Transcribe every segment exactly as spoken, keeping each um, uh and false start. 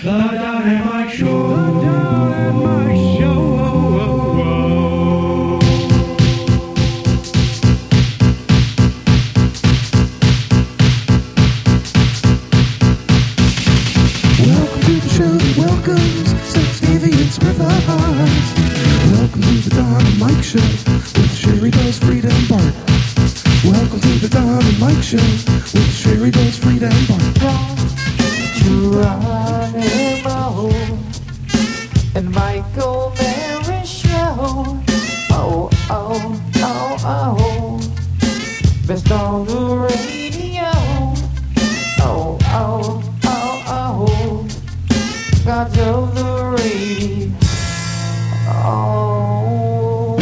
The Don and Mike Show. The Don and Mike Show. Welcome to the show that welcomes sex deviants with a heart. Welcome to the Don and Mike Show with Sherry Does Frida and Bart. Welcome to the Don and Mike Show with Sherry Does Frida and Bart. Geronimo and Michael Mary Show. Oh, oh, oh, oh. Best on the radio. Oh, oh, oh, oh. Gods of the radio. Oh.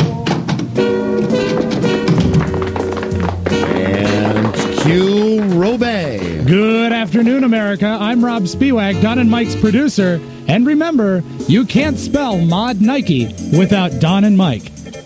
And cue Robey. Good afternoon, America. I'm Rob Spiewak, Don and Mike's producer. And remember, you can't spell Mod Nike without Don and Mike.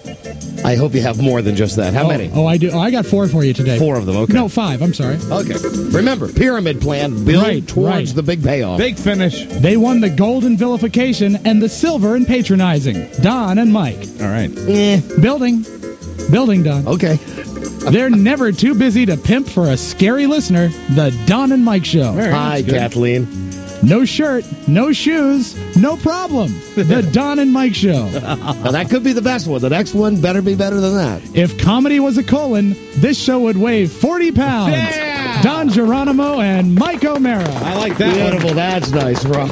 I hope you have more than just that. How oh, many? Oh, I do. Oh, I got four for you today. Four of them, okay. No, five. I'm sorry. Okay. Remember, pyramid plan, build Right, towards right. the big payoff. Big finish. They won the gold in vilification and the silver in patronizing. Don and Mike. All right. Eh, Building. Building, Don. okay. They're never too busy to pimp for a scary listener. The Don and Mike Show. All right, Hi, that's good. Kathleen. No shirt, no shoes, no problem. The Don and Mike Show. Now, that could be the best one. The next one better be better than that. If comedy was a colon, this show would weigh forty pounds. Yeah! Don Geronimo and Mike O'Mara. I like that one. Beautiful. That's nice, Rob.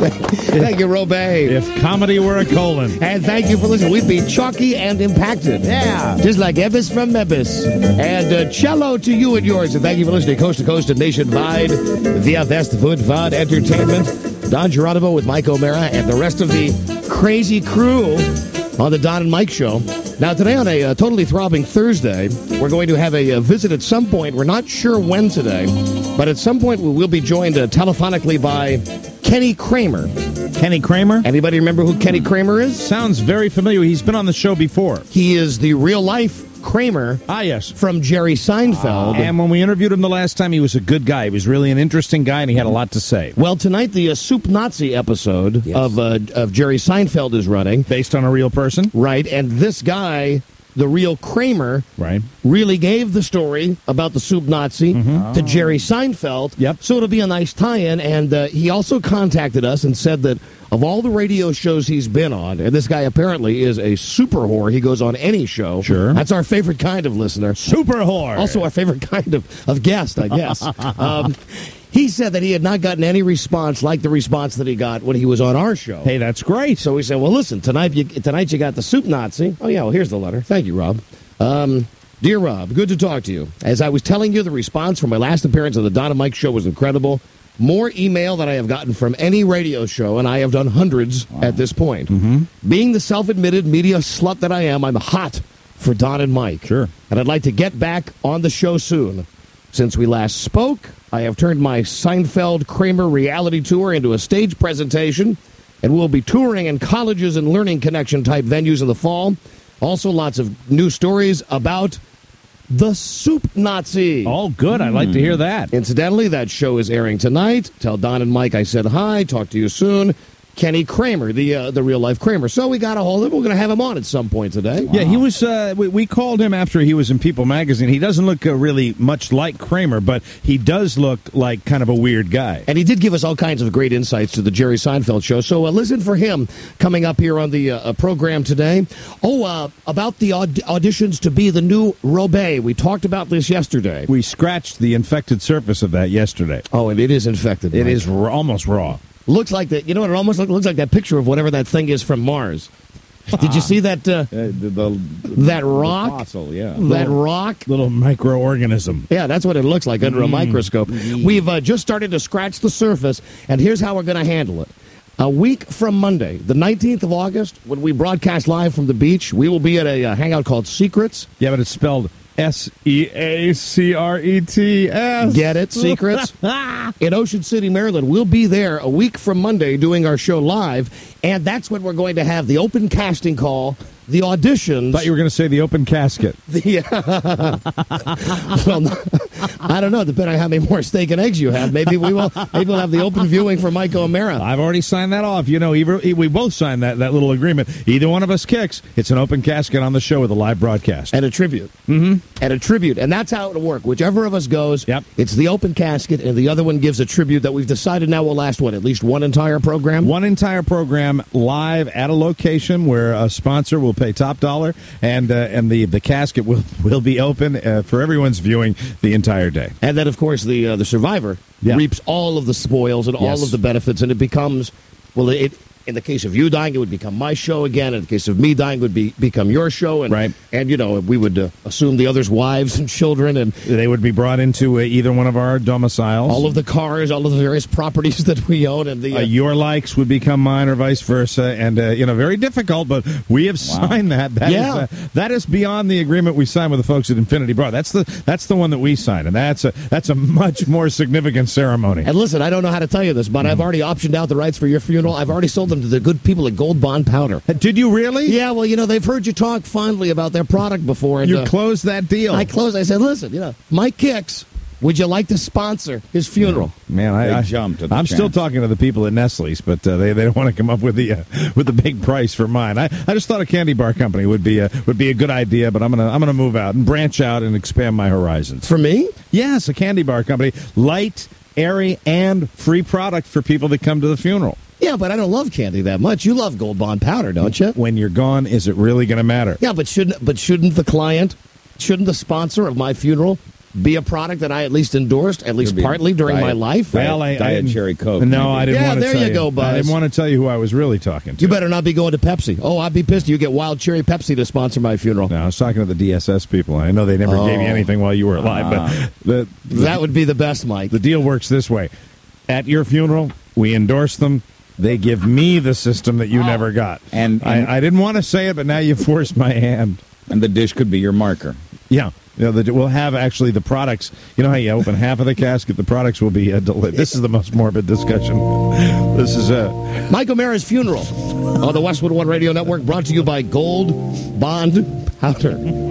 Thank you, Robey. If comedy were a colon. And thank you for listening. We've been chalky and impacted. Yeah. Just like Ebbis from Mebbis. And uh, cello to you and yours. And thank you for listening coast to coast and nationwide via Fast Food Fun Entertainment. Don Geronimo with Mike O'Mara and the rest of the crazy crew on the Don and Mike Show. Now, today on a uh, totally throbbing Thursday, we're going to have a, uh visit at some point. We're not sure when today, but at some point we will be joined uh, telephonically by Kenny Kramer. Kenny Kramer? Anybody remember who Kenny Kramer is? Sounds very familiar. He's been on the show before. He is the real-life Kramer Ah, yes. from Jerry Seinfeld. And when we interviewed him the last time, he was a good guy. He was really an interesting guy, and he had a lot to say. Well, tonight the uh, Soup Nazi episode Yes. of uh, of Jerry Seinfeld is running. Based on a real person. Right, and this guy, the real Kramer, Right. really gave the story about the Soup Nazi to Jerry Seinfeld. Yep. So it'll be a nice tie-in, and uh, he also contacted us and said that of all the radio shows he's been on, and this guy apparently is a super whore. He goes on any show. Sure. That's our favorite kind of listener. Super whore. Also our favorite kind of, of guest, I guess. um, he said that he had not gotten any response like the response that he got when he was on our show. Hey, that's great. So we said, well, listen, tonight you, tonight you got the Soup Nazi. Oh, yeah, well, here's the letter. Thank you, Rob. Um, dear Rob, good to talk to you. As I was telling you, the response from my last appearance on the Don and Mike Show was incredible. More email than I have gotten from any radio show, and I have done hundreds wow. at this point. Mm-hmm. Being the self-admitted media slut that I am, I'm hot for Don and Mike. Sure. And I'd like to get back on the show soon. Since we last spoke, I have turned my Seinfeld Kramer reality tour into a stage presentation, and we'll be touring in colleges and learning connection type venues in the fall. Also, lots of new stories about the Soup Nazi. All good. I'd like to hear that. Incidentally, that show is airing tonight. Tell Don and Mike I said hi. Talk to you soon. Kenny Kramer, the uh, the real life Kramer. So we got a hold of him. We're going to have him on at some point today. Yeah, he was. Uh, we, we called him after he was in People magazine. He doesn't look uh, really much like Kramer, but he does look like kind of a weird guy. And he did give us all kinds of great insights to the Jerry Seinfeld show. So uh, listen for him coming up here on the uh, program today. Oh, uh, about the aud- auditions to be the new Robey. We talked about this yesterday. We scratched the infected surface of that yesterday. Oh, and it is infected. It Mike. is r- almost raw. Looks like that. You know what? It almost look, looks like that picture of whatever that thing is from Mars. Did you see that? Uh, Uh, the, the, that the rock? fossil, yeah. That little, rock? little microorganism. Yeah, that's what it looks like under a microscope. We've uh, just started to scratch the surface, and here's how we're going to handle it. A week from Monday, the nineteenth of August, when we broadcast live from the beach, we will be at a uh, hangout called Secrets. Yeah, but it's spelled S E A C R E T S. Get it? Secrets. In Ocean City, Maryland. We'll be there a week from Monday doing our show live, and that's when we're going to have the open casting call, the auditions. Thought you were going to say the open casket. The, uh, well, I don't know. Depending on how many more steak and eggs you have, maybe we will. Maybe we'll have the open viewing for Mike O'Mara. I've already signed that off. You know, either, we both signed that, that little agreement. Either one of us kicks, it's an open casket on the show with a live broadcast. And a tribute. Mm-hmm. And a tribute. And that's how it'll work. Whichever of us goes, yep. It's the open casket, and the other one gives a tribute that we've decided now will last, what, at least one entire program? One entire program live at a location where a sponsor will pay top dollar, and uh, and the, the casket will, will be open uh, for everyone's viewing the entire day. And then, of course, the uh, the survivor yeah. reaps all of the spoils and yes. all of the benefits, and it becomes, well, it in the case of you dying, it would become my show again. In the case of me dying, it would be become your show. And, right. And, you know, we would uh, assume the others' wives and children. And they would be brought into uh, either one of our domiciles. All of the cars, all of the various properties that we own. And the uh, uh, your likes would become mine or vice versa. And, uh, you know, very difficult, but we have wow. signed that. That, yeah. is, uh, that is beyond the agreement we signed with the folks at Infinity Broad. That's the that's the one that we signed. And that's a, that's a much more significant ceremony. And listen, I don't know how to tell you this, but mm. I've already optioned out the rights for your funeral. I've already sold them to the good people at Gold Bond Powder. Did you really? Yeah, well, you know, they've heard you talk fondly about their product before. And, you uh, closed that deal. I closed. I said, listen, you know, Mike Kicks, would you like to sponsor his funeral? Man, I, I jumped at the I'm chance. still talking to the people at Nestle's, but uh, they, they don't want to come up with the uh, with the big price for mine. I, I just thought a candy bar company would be a, would be a good idea, but I'm gonna I'm gonna move out and branch out and expand my horizons. For me? Yes, a candy bar company, light, airy, and free product for people that come to the funeral. Yeah, but I don't love candy that much. You love Gold Bond Powder, don't you? When you're gone, is it really going to matter? Yeah, but shouldn't but shouldn't the client, shouldn't the sponsor of my funeral be a product that I at least endorsed, at least partly during diet, my life? Well, I, Diet I Cherry Coke. No, maybe. I didn't yeah, want to there tell you you. go, Buzz. I didn't want to tell you who I was really talking to. You better not be going to Pepsi. Oh, I'd be pissed. You get Wild Cherry Pepsi to sponsor my funeral. No, I was talking to the D S S people. I know they never oh. gave you anything while you were alive, uh, but the, the, that would be the best, Mike. The deal works this way. At your funeral, we endorse them. They give me the system that you oh. never got. And, and I, I didn't want to say it, but now you forced my hand. And the dish could be your marker. Yeah. You know, the, we'll have actually the products. You know how you open half of the casket? The products will be uh, deli- This is the most morbid discussion. This is uh, Mike O'Mara's funeral on the Westwood One Radio Network, brought to you by Gold Bond Powder.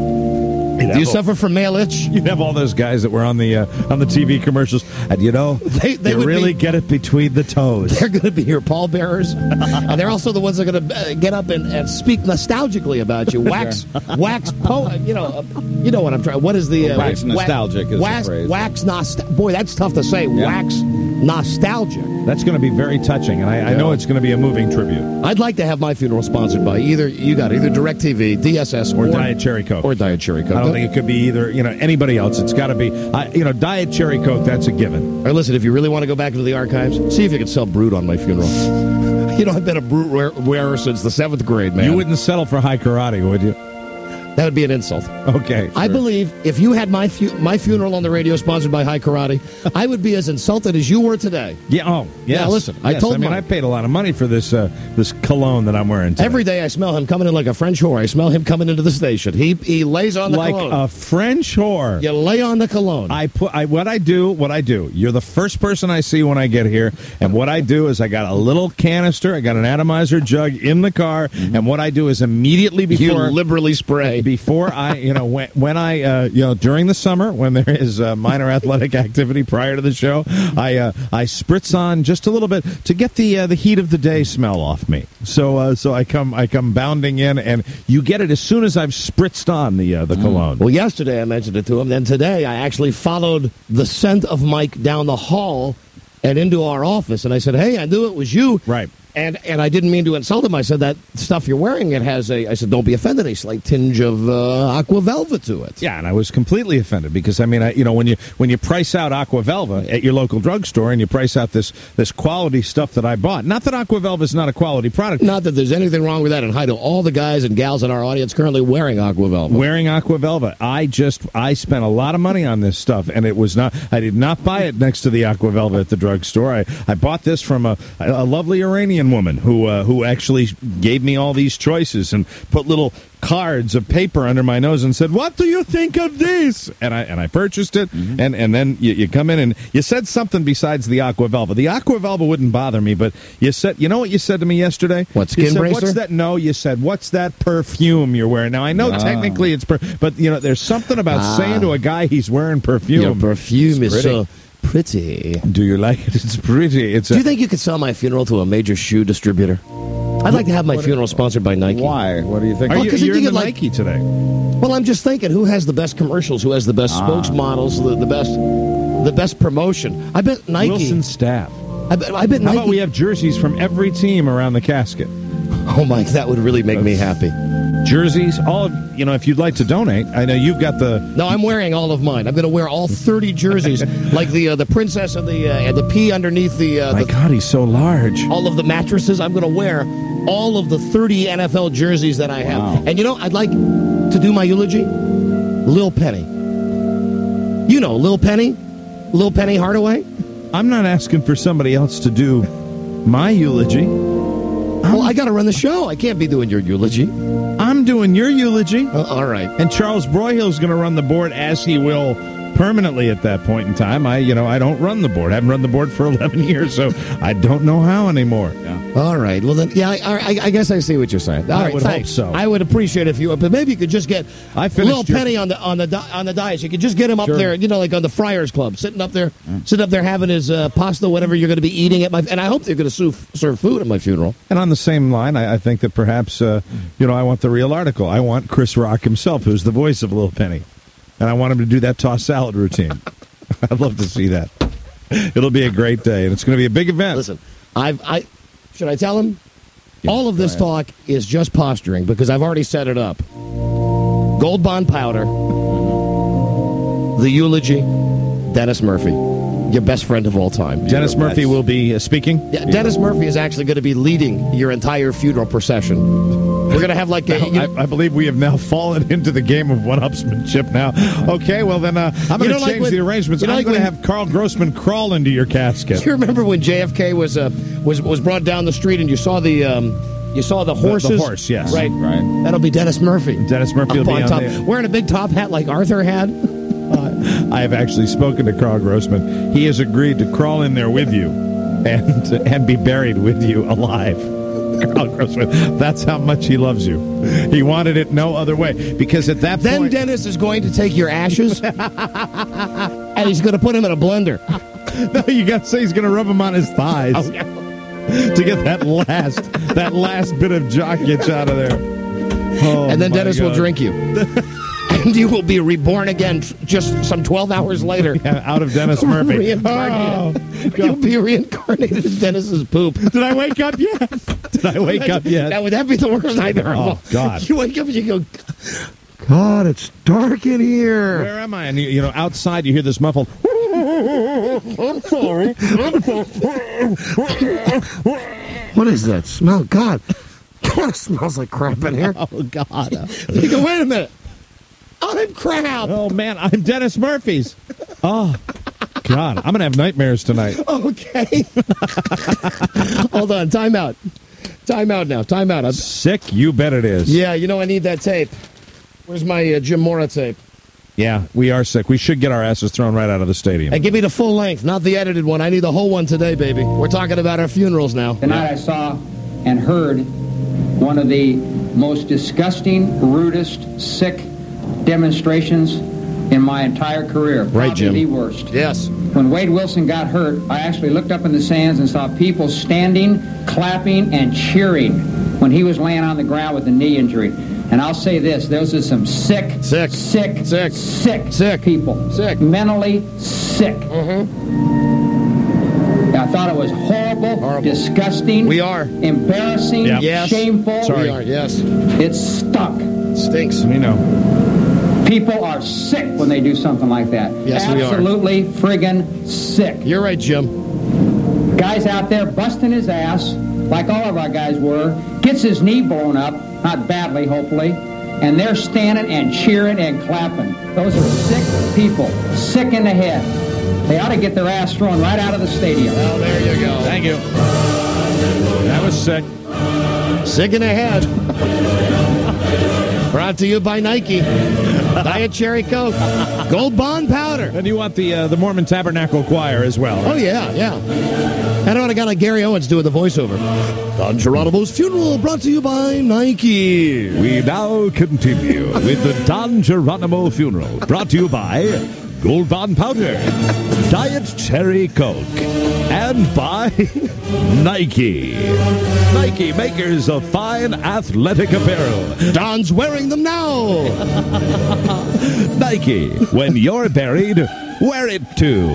Do you suffer from male itch? You'd have all those guys that were on the uh, on the T V commercials, and you know, they, they you would really be, get it between the toes. They're going to be your pallbearers, and they're also the ones that are going to uh, get up and, and speak nostalgically about you. Wax, wax, po- you know, uh, you know what I'm trying. What is the uh, wax nostalgic? Is wax, the phrase. wax nostalgic. Boy, that's tough to say. Yeah. Wax nostalgic. That's going to be very touching, and I, yeah. I know it's going to be a moving tribute. I'd like to have my funeral sponsored by either you got either DirecTV, D S S, or, or Diet Cherry Coke, or Diet Cherry Coke. I don't think it could be either. You know, anybody else. It's got to be, uh, you know, Diet Cherry Coke. That's a given. Or listen, if you really want to go back into the archives, see if you can sell Brute on my funeral. You know, I've been a Brute wear- wearer since the seventh grade, man. You wouldn't settle for high karate, would you? That would be an insult. Okay. Sure. I believe if you had my fu- my funeral on the radio sponsored by High Karate, I would be as insulted as you were today. Yeah. Oh, yes. Yeah, listen, yes. I told I mean, my, I paid a lot of money for this uh, this cologne that I'm wearing today. Every day I smell him coming in like a French whore. I smell him coming into the station. He he lays on the like cologne. Like a French whore. You lay on the cologne. I put I what I do, what I do. You're the first person I see when I get here, and what I do is I got a little canister, I got an atomizer jug in the car, mm-hmm. and what I do is immediately before you liberally spray before I. You know, when, when I, uh, you know, during the summer, when there is uh, minor athletic activity prior to the show, I uh, I spritz on just a little bit to get the uh, the heat of the day smell off me. So uh, so I come I come bounding in, and you get it as soon as I've spritzed on the uh, the cologne. Well, yesterday I mentioned it to him. Then today I actually followed the scent of Mike down the hall and into our office, and I said, "Hey, I knew it was you." Right. And and I didn't mean to insult him. I said, that stuff you're wearing, it has a, I said, don't be offended, a slight tinge of uh, Aqua Velva to it. Yeah, and I was completely offended because, I mean, I, you know, when you when you price out Aqua Velva at your local drugstore and you price out this this quality stuff that I bought, not that Aqua Velva is not a quality product. Not that there's anything wrong with that, and hi to all the guys and gals in our audience currently wearing Aqua Velva. Wearing Aqua Velva. I just, I spent a lot of money on this stuff, and it was not, I did not buy it next to the Aqua Velva at the drugstore. I, I bought this from a, a lovely Iranian Italian woman who uh, who actually gave me all these choices and put little cards of paper under my nose and said, "What do you think of this?" And I and I purchased it, mm-hmm. and and then you, you come in and you said something besides the Aqua Velva. The Aqua Velva wouldn't bother me, but you said, you know what you said to me yesterday? What, skin you said, bracer? What's that? No, you said, what's that perfume you're wearing? Now I know Ah. technically it's, per- but you know, there's something about Ah. saying to a guy he's wearing perfume. Your perfume It's is pretty. so pretty. Do you like it? It's pretty. It's. Do A, you think you could sell my funeral to a major shoe distributor? I'd like to have my funeral sponsored by Nike. Why? What do you think? are Well, you, 'cause you're you into get, like- Nike today? Well, I'm just thinking, who has the best commercials? Who has the best spokesmodels? The, the best, the best promotion? I bet Nike. Wilson staff. I bet, I bet How Nike. about we have jerseys from every team around the casket? Oh, Mike, that would really make me happy. Jerseys, all of, you know, if you'd like to donate, I know you've got the. No, I'm wearing all of mine. I'm going to wear all thirty jerseys, like the uh, the princess and the uh, and the P underneath the, uh, My the God, he's so large. all of the mattresses. I'm going to wear all of the thirty N F L jerseys that I have. Wow. And you know, I'd like to do my eulogy. Lil Penny. You know, Lil Penny, Lil Penny Hardaway. I'm not asking for somebody else to do my eulogy. Well, I got to run the show. I can't be doing your eulogy. I'm doing your eulogy. Uh, all right. And Charles Broyhill's going to run the board, as he will permanently at that point in time. I, you know, I don't run the board. I haven't run the board for eleven years, so I don't know how anymore. All right. Well, then, yeah, I, I, I guess I see what you're saying. All I right, would hope thanks. so. I would appreciate if you, but maybe you could just get I finished Lil your- Penny on the on the di- on the dais. You could just get him up Sure. there, you know, like on the Friars Club, sitting up there, sitting up there having his uh, pasta, whatever you're going to be eating at my. And I hope they're going to serve, serve food at my funeral. And on the same line, I, I think that perhaps, uh, you know, I want the real article. I want Chris Rock himself, who's the voice of Lil Penny. And I want him to do that toss salad routine. I'd love to see that. It'll be a great day, and it's going to be a big event. Listen, I've I should I tell him? Yeah, All of this go talk is just posturing because I've already set it up. Gold Bond powder, the eulogy, Dennis Murphy, your best friend of all time. Dennis Murphy will be uh, speaking. Yeah, Dennis Murphy is actually going to be leading your entire funeral procession. We're going to have like a. You know, I, I believe we have now fallen into the game of one-upsmanship now. Okay, well then uh, I'm You going know, to like change when- the arrangements. you know, I'm like going to when- have Carl Grossman crawl into your casket. you remember when J F K was uh, was was brought down the street and you saw the um, you saw the horses? horse, yes. Right, Right. That'll be Dennis Murphy. Dennis Murphy will Up be on on top, there. wearing a big top hat like Arthur had. I have actually spoken to Carl Grossman. He has agreed to crawl in there with you and and be buried with you alive. Carl Grossman, that's how much he loves you. He wanted it no other way because at that Then point, Dennis is going to take your ashes and he's going to put them in a blender. no, you got to say he's going to rub them on his thighs Oh, yeah. to get that last that last bit of jock itch out of there. Oh, And then my Dennis will God. drink you. And you will be reborn again t- just some twelve hours later. Yeah, out of Dennis Murphy. Reincarnated. Oh, You'll be reincarnated in Dennis's poop. did I wake up yet? Did I wake up yet? Now, would that be the worst nightmare of Oh, all? God. You wake up and you go, God, it's dark in here. Where am I? And you, you know, outside you hear this muffled. I'm sorry. What is that smell? God. God, it smells like crap in here. Oh God! You go, wait a minute. I'm crap. Oh man, I'm Dennis Murphy's. Oh God, I'm gonna have nightmares tonight. Okay. Hold on. Time out. Time out now. Time out. I'm- Sick, you bet it is. yeah, you know I need that tape. Where's my uh, Jim Mora tape? Yeah, we are sick. We should get our asses thrown right out of the stadium. And give me the full length, not the edited one. I need the whole one today, baby. We're talking about our funerals now. Tonight I saw and heard one of the most disgusting, rudest, sick demonstrations in my entire career. Right, Probably Jim. the worst. Yes. When Wade Wilson got hurt, I actually looked up in the stands and saw people standing, clapping, and cheering when he was laying on the ground with a knee injury. And I'll say this, those are some sick, Sick. sick, Sick. sick, Sick. people. Sick. Mentally sick. Mm-hmm. I thought it was horrible, Horrible. disgusting. We are. Embarrassing, Yeah. Yes. shameful. We are, yes. It stunk. Stinks. We know. People are sick when they do something like that. Yes, we are. Absolutely friggin' sick. You're right, Jim. Guys out there busting his ass, like all of our guys were, gets his knee blown up, not badly, hopefully, and they're standing and cheering and clapping. Those are sick people, sick in the head. They ought to get their ass thrown right out of the stadium. Well, there you go. Thank you. That was was sick. Sick in the head. Brought to you by Nike. Diet Cherry Coke. Gold Bond Powder. And you want the uh, the Mormon Tabernacle Choir as well, right? Oh, yeah, yeah. I don't want a guy like Gary Owens doing the voiceover. Don Geronimo's funeral brought to you by Nike. We now continue with the Don Geronimo funeral, brought to you by Gold Bond Powder, Diet Cherry Coke, and by Nike. Nike, makers of fine athletic apparel. Don's wearing them now. Nike, when you're buried, wear it too.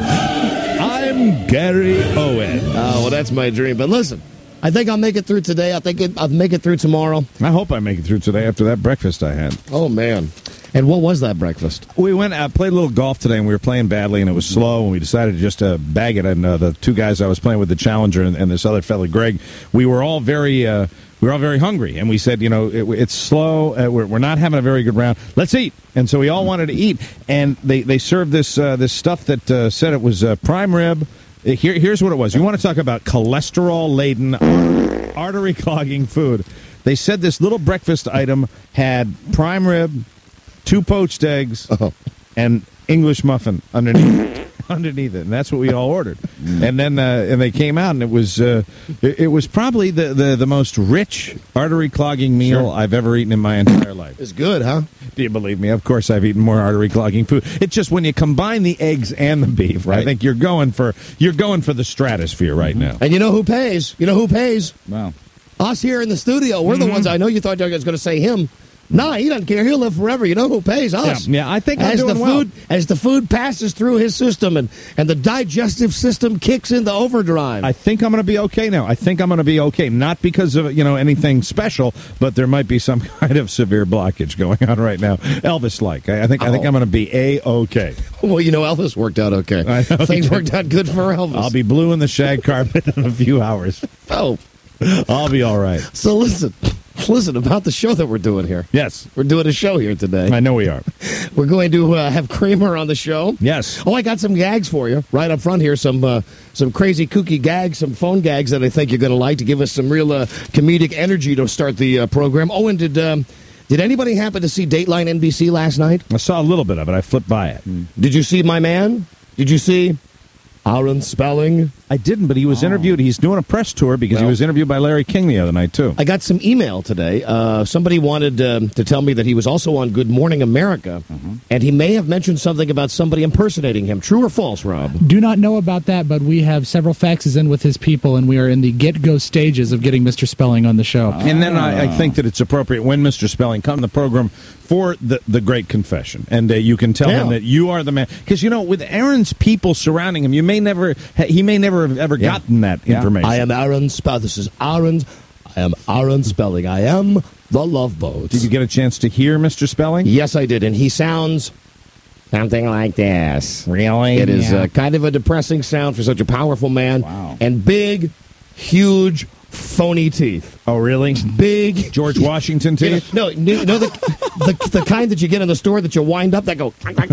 I'm Gary Owen. Oh, well, that's my dream. But listen, I think I'll make it through today. I think it, I'll make it through tomorrow. I hope I make it through today after that breakfast I had. Oh, man. And what was that breakfast? We went, uh, played a little golf today, and we were playing badly, and it was slow, and we decided to just uh, bag it. And uh, the two guys I was playing with, the Challenger and, and this other fellow, Greg, we were all very, uh, we were all very hungry, and we said, you know, it, it's slow. Uh, we're, we're not having a very good round. Let's eat. And so we all wanted to eat, and they they served this uh, this stuff that uh, said it was uh, prime rib. Here, here's what it was. You want to talk about cholesterol-laden, artery-clogging food. They said this little breakfast item had prime rib, two poached eggs, oh. and English muffin underneath underneath it, and that's what we all ordered. And then uh, and they came out, and it was uh, it, it was probably the, the, the most rich artery clogging meal Sure. I've ever eaten in my entire life. It's good, huh? Do you believe me? Of course, I've eaten more artery clogging food. It's just when you combine the eggs and the beef, Right. I think you're going for you're going for the stratosphere right now. And you know who pays? You know who pays? Wow. Us here in the studio. We're the ones. I know you thought I was going to say him. Nah, he doesn't care. He'll live forever. You know who pays? Us. Yeah, yeah, I think I'm as doing the well. food as the food passes through his system and, and the digestive system kicks into overdrive. I think I'm going to be okay now. I think I'm going to be okay, not because of you know anything special, but there might be some kind of severe blockage going on right now, Elvis-like. I, I think I think Oh. I'm going to be a okay. Well, you know, Elvis worked out okay. I know. Things worked out good for Elvis. I'll be blue in the shag carpet in a few hours. Oh, I'll be all right. so listen, listen about the show that we're doing here. Yes, We're doing a show here today. I know we are. We're going to uh, have Kramer on the show. Yes. Oh, I got some gags for you right up front here. Some uh, some crazy kooky gags, some phone gags that I think you're going to like to give us some real uh, comedic energy to start the uh, program. Oh, and did um, did anybody happen to see Dateline N B C last night? I saw a little bit of it. I flipped by it. Did you see my man? Did you see Aaron Spelling? I didn't, but he was interviewed. He's doing a press tour because Well- he was interviewed by Larry King the other night, too. I got some email today. Uh, somebody wanted um, to tell me that he was also on Good Morning America, and he may have mentioned something about somebody impersonating him. True or false, Rob? Do not know about that, but we have several faxes in with his people, and we are in the get-go stages of getting Mister Spelling on the show. And then I, I think that it's appropriate when Mister Spelling come to the program for the, the great confession. And uh, you can tell Yeah. him that you are the man. Because, you know, with Aaron's people surrounding him, you may never, he may never have ever Yeah. gotten that Yeah. information. I am Aaron Spelling. This is Aaron. I am Aaron Spelling. I am the Love Boat. Did you get a chance to hear Mister Spelling? Yes, I did. And he sounds something like this. Really? It is Yeah. uh, kind of a depressing sound for such a powerful man. Wow. And big, huge, phony teeth. Oh, really? Big. George Washington You know, teeth? no, you know the, the the kind that you get in the store that you wind up that go.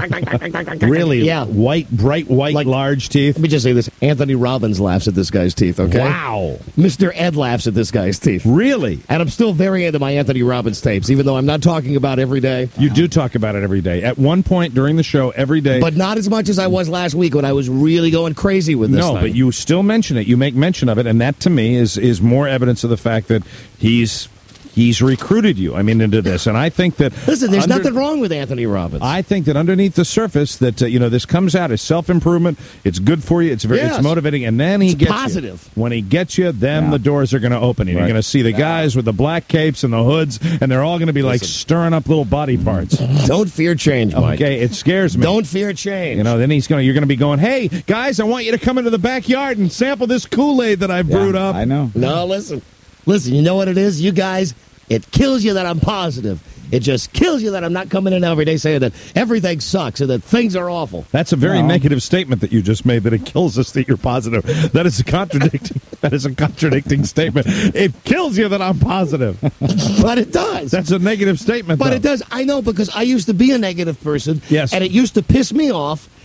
Really? Yeah. White, bright, white, Like- large teeth? Let me just say this: Anthony Robbins laughs at this guy's teeth. Okay. Wow. Mister Ed laughs at this guy's teeth. Really? And I'm still very into my Anthony Robbins tapes, even though I'm not talking about every day. You do talk about it every day. At one point during the show, every day. But not as much as I was last week when I was really going crazy with this no, thing. but you still mention it. You make mention of it, and that to me is is more evidence of the fact that he's he's recruited you. I mean, into this, and I think that Listen, there's under- nothing wrong with Anthony Robbins. I think that underneath the surface, that uh, you know, this comes out as self improvement. It's good for you. It's very, Yes. it's motivating, and then he It's gets positive. You. When he gets you, then Yeah. the doors are going to open. And Right. You're going to see the guys with the black capes and the hoods, and they're all going to be like Listen. stirring up little body parts. Don't fear change, Mike. Okay, it scares me. Don't fear change. You know, then he's going. to You're going to be going, "Hey guys, I want you to come into the backyard and sample this Kool-Aid that I brewed Yeah, up." I know. No, listen. Listen, you know what it is? You guys, it kills you that I'm positive. It just kills you that I'm not coming in every day saying that everything sucks and that things are awful. That's a very No. negative statement that you just made. That it kills us that you're positive. That is a contradicting. that is a contradicting statement. It kills you that I'm positive. But it does. That's a negative statement. But though. it does. I know because I used to be a negative person. Yes. And it used to piss me off.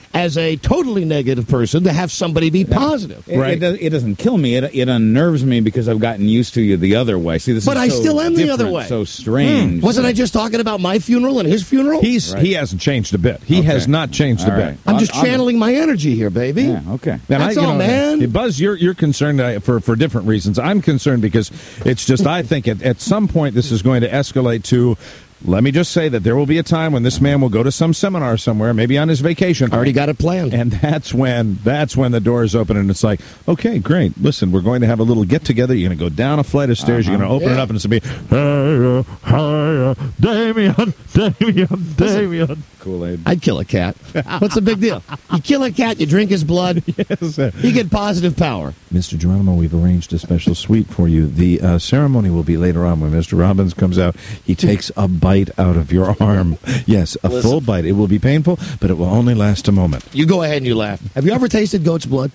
as a totally negative person to have somebody be positive. It, it, does, it doesn't kill me. It, it unnerves me because I've gotten used to you the other way. See, this But is I so still am the different, other way. So strange. Hmm. Wasn't I just talking about my funeral and his funeral? He's Right. he hasn't changed a bit. He Okay. has not changed a All bit. right. I'm just I'm- I'm- channeling my energy here, baby. Yeah, okay. And That's I, you all, know, man. Buzz, you're you're concerned uh, for for different reasons. I'm concerned because it's just I think at, at some point this is going to escalate to. Let me just say that there will be a time when this man will go to some seminar somewhere, maybe on his vacation. I already got it planned. And that's when that's when the doors open and it's like, okay, great. Listen, we're going to have a little get together. You're going to go down a flight of stairs. Uh-huh. You're going to open Yeah. it up and it's going to be, hey, uh, hey, uh, Damien, Damien, Damien. Kool-Aid. I'd kill a cat. What's the big deal? You kill a cat, you drink his blood, Yes, uh, you get positive power. Mister Geronimo, we've arranged a special suite for you. The uh, ceremony will be later on when Mister Robbins comes out. He takes a bite out of your arm. Yes, a Listen. full bite. It will be painful, but it will only last a moment. You go ahead and you laugh. Have you ever tasted goat's blood?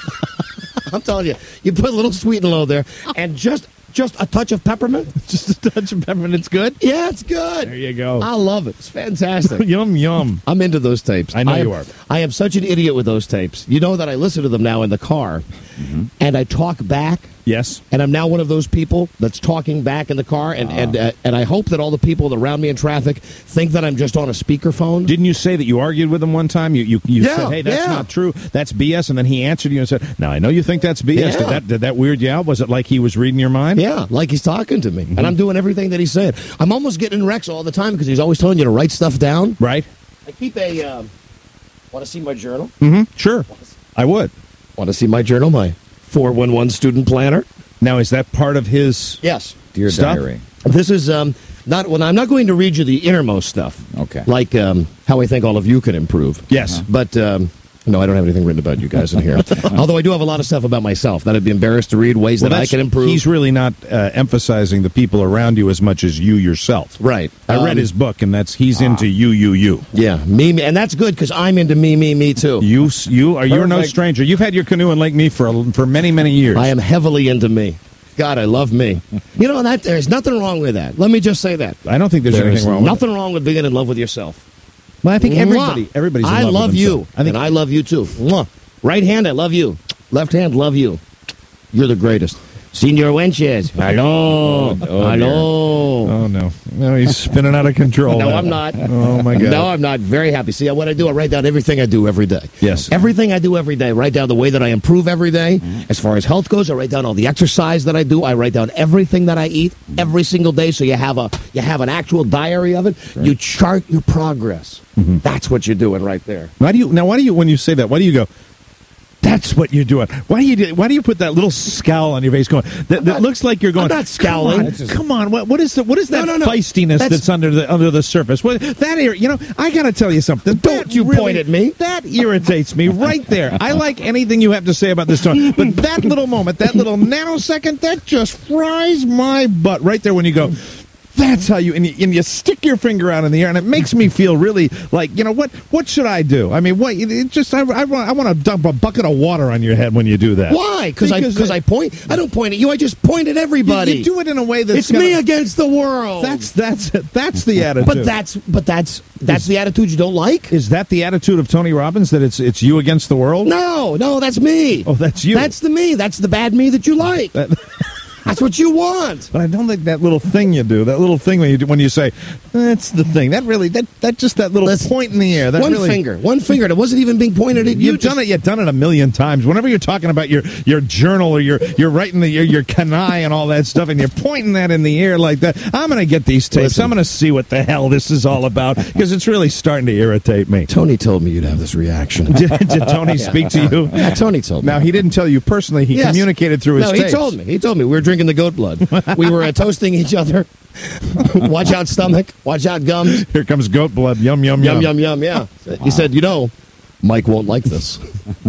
I'm telling you, you put a little sweet and low there, and just just a touch of peppermint. Just a touch of peppermint. It's good. Yeah, it's good. There you go. I love it. It's fantastic. Yum, yum. I'm into those tapes. I know am, you are. I am such an idiot with those tapes. You know that I listen to them now in the car, and I talk back. Yes. And I'm now one of those people that's talking back in the car, and and uh, and I hope that all the people around me in traffic think that I'm just on a speakerphone. Didn't you say that you argued with him one time? You you, you Yeah, said, hey, that's yeah. not true. That's B S. And then he answered you and said, now, I know you think that's B S. Yeah. Did that did that weird you out? Was it like he was reading your mind? Yeah, like he's talking to me, and I'm doing everything that he's saying. I'm almost getting in wrecks all the time because he's always telling you to write stuff down. Right? I keep a. Um, Want to see my journal? Mm-hmm. Sure. I would. Want to see my journal? My four one one student planner. Now, is that part of his... Yes. Dear Stuff? Diary. This is um, not. Well, I'm not going to read you the innermost stuff. Okay. Like um, how I think all of you can improve. Yes. But um, no, I don't have anything written about you guys in here. Although I do have a lot of stuff about myself that I'd be embarrassed to read. Ways Well, that I that's- can improve. He's really not uh, emphasizing the people around you as much as you yourself. right. I read Um, his book, and that's he's into you, you, you. Yeah, me, me, and that's good because I'm into me, me, me too. You, you are you're no Perfect. stranger. You've had your canoe in Lake Mead for a, for many, many years. I am heavily into me. God, I love me. You know that there's nothing wrong with that. Let me just say that. I don't think there's, There's anything wrong. nothing wrong with being in love with yourself. with it. Well, I think everybody, Mwah. everybody's. In I love, love with you, themselves. I think and I love you too. Mwah. Right hand, I love you. Left hand, love you. You're the greatest. Senor Wenches. Hello. Oh, oh, Hello. Oh no, no, he's spinning out of control. No, now. I'm not. Oh my god. No, I'm not. Very happy. See, what I do, I write down everything I do every day. Yes. Everything I do every day. I write down the way that I improve every day. As far as health goes, I write down all the exercise that I do. I write down everything that I eat every single day. So you have a you have an actual diary of it. You chart your progress. That's what you're doing right there. Why do you now? Why do you when you say that? Why do you go? That's what you're doing. Why do you do, why do you put that little scowl on your face? Going that, that not- looks like you're going. I'm not scowling. Come on, come on. What, what is the, what is that No, no, no. feistiness that's, That's- under the under the surface? What, that ir- you know, I got to tell you something. Don't That you really- point at me. That irritates me right there. I like anything you have to say about this tone, but that little moment, that little nanosecond, that just fries my butt right there when you go. That's how you and, you and you stick your finger out in the air, and it makes me feel really like, you know, what what should I do? I mean, what it it just I, I want I want to dump a bucket of water on your head when you do that. Why? Cause I Because because it- I point. I don't point at you. I just point at You, everybody. you do it in a way that's it's gonna- me against the world. That's that's that's the attitude. but that's but that's that's the attitude you don't like. is that the attitude of Tony Robbins, that it's it's you against the world? No, no, that's me. Oh, that's you. That's the me. That's the bad me that you like. That- That's what you want. But I don't think that little thing you do, that little thing when you do, when you say, that's the thing. That really, that that just that little Listen, point in the air. That one really, finger, one finger. It wasn't even being pointed at you. You've done it. You've done it a million times. Whenever you're talking about your, your journal or your you're writing the, your your canai and all that stuff, and you're pointing that in the air like that, I'm going to get these tapes. Listen. I'm going to see what the hell this is all about, because it's really starting to irritate me. Tony told me you'd have this reaction. Did, did Tony speak to you? Yeah, Tony told me. Now, he didn't tell you personally. He Yes. communicated through his No, tapes. he told me. He told me we were drinking the goat blood. We were uh, toasting each other. Watch out, stomach. Watch out, gums. Here comes goat blood. Yum, yum, Yum, yum, yum. Yeah. He said, you know, Mike won't like this.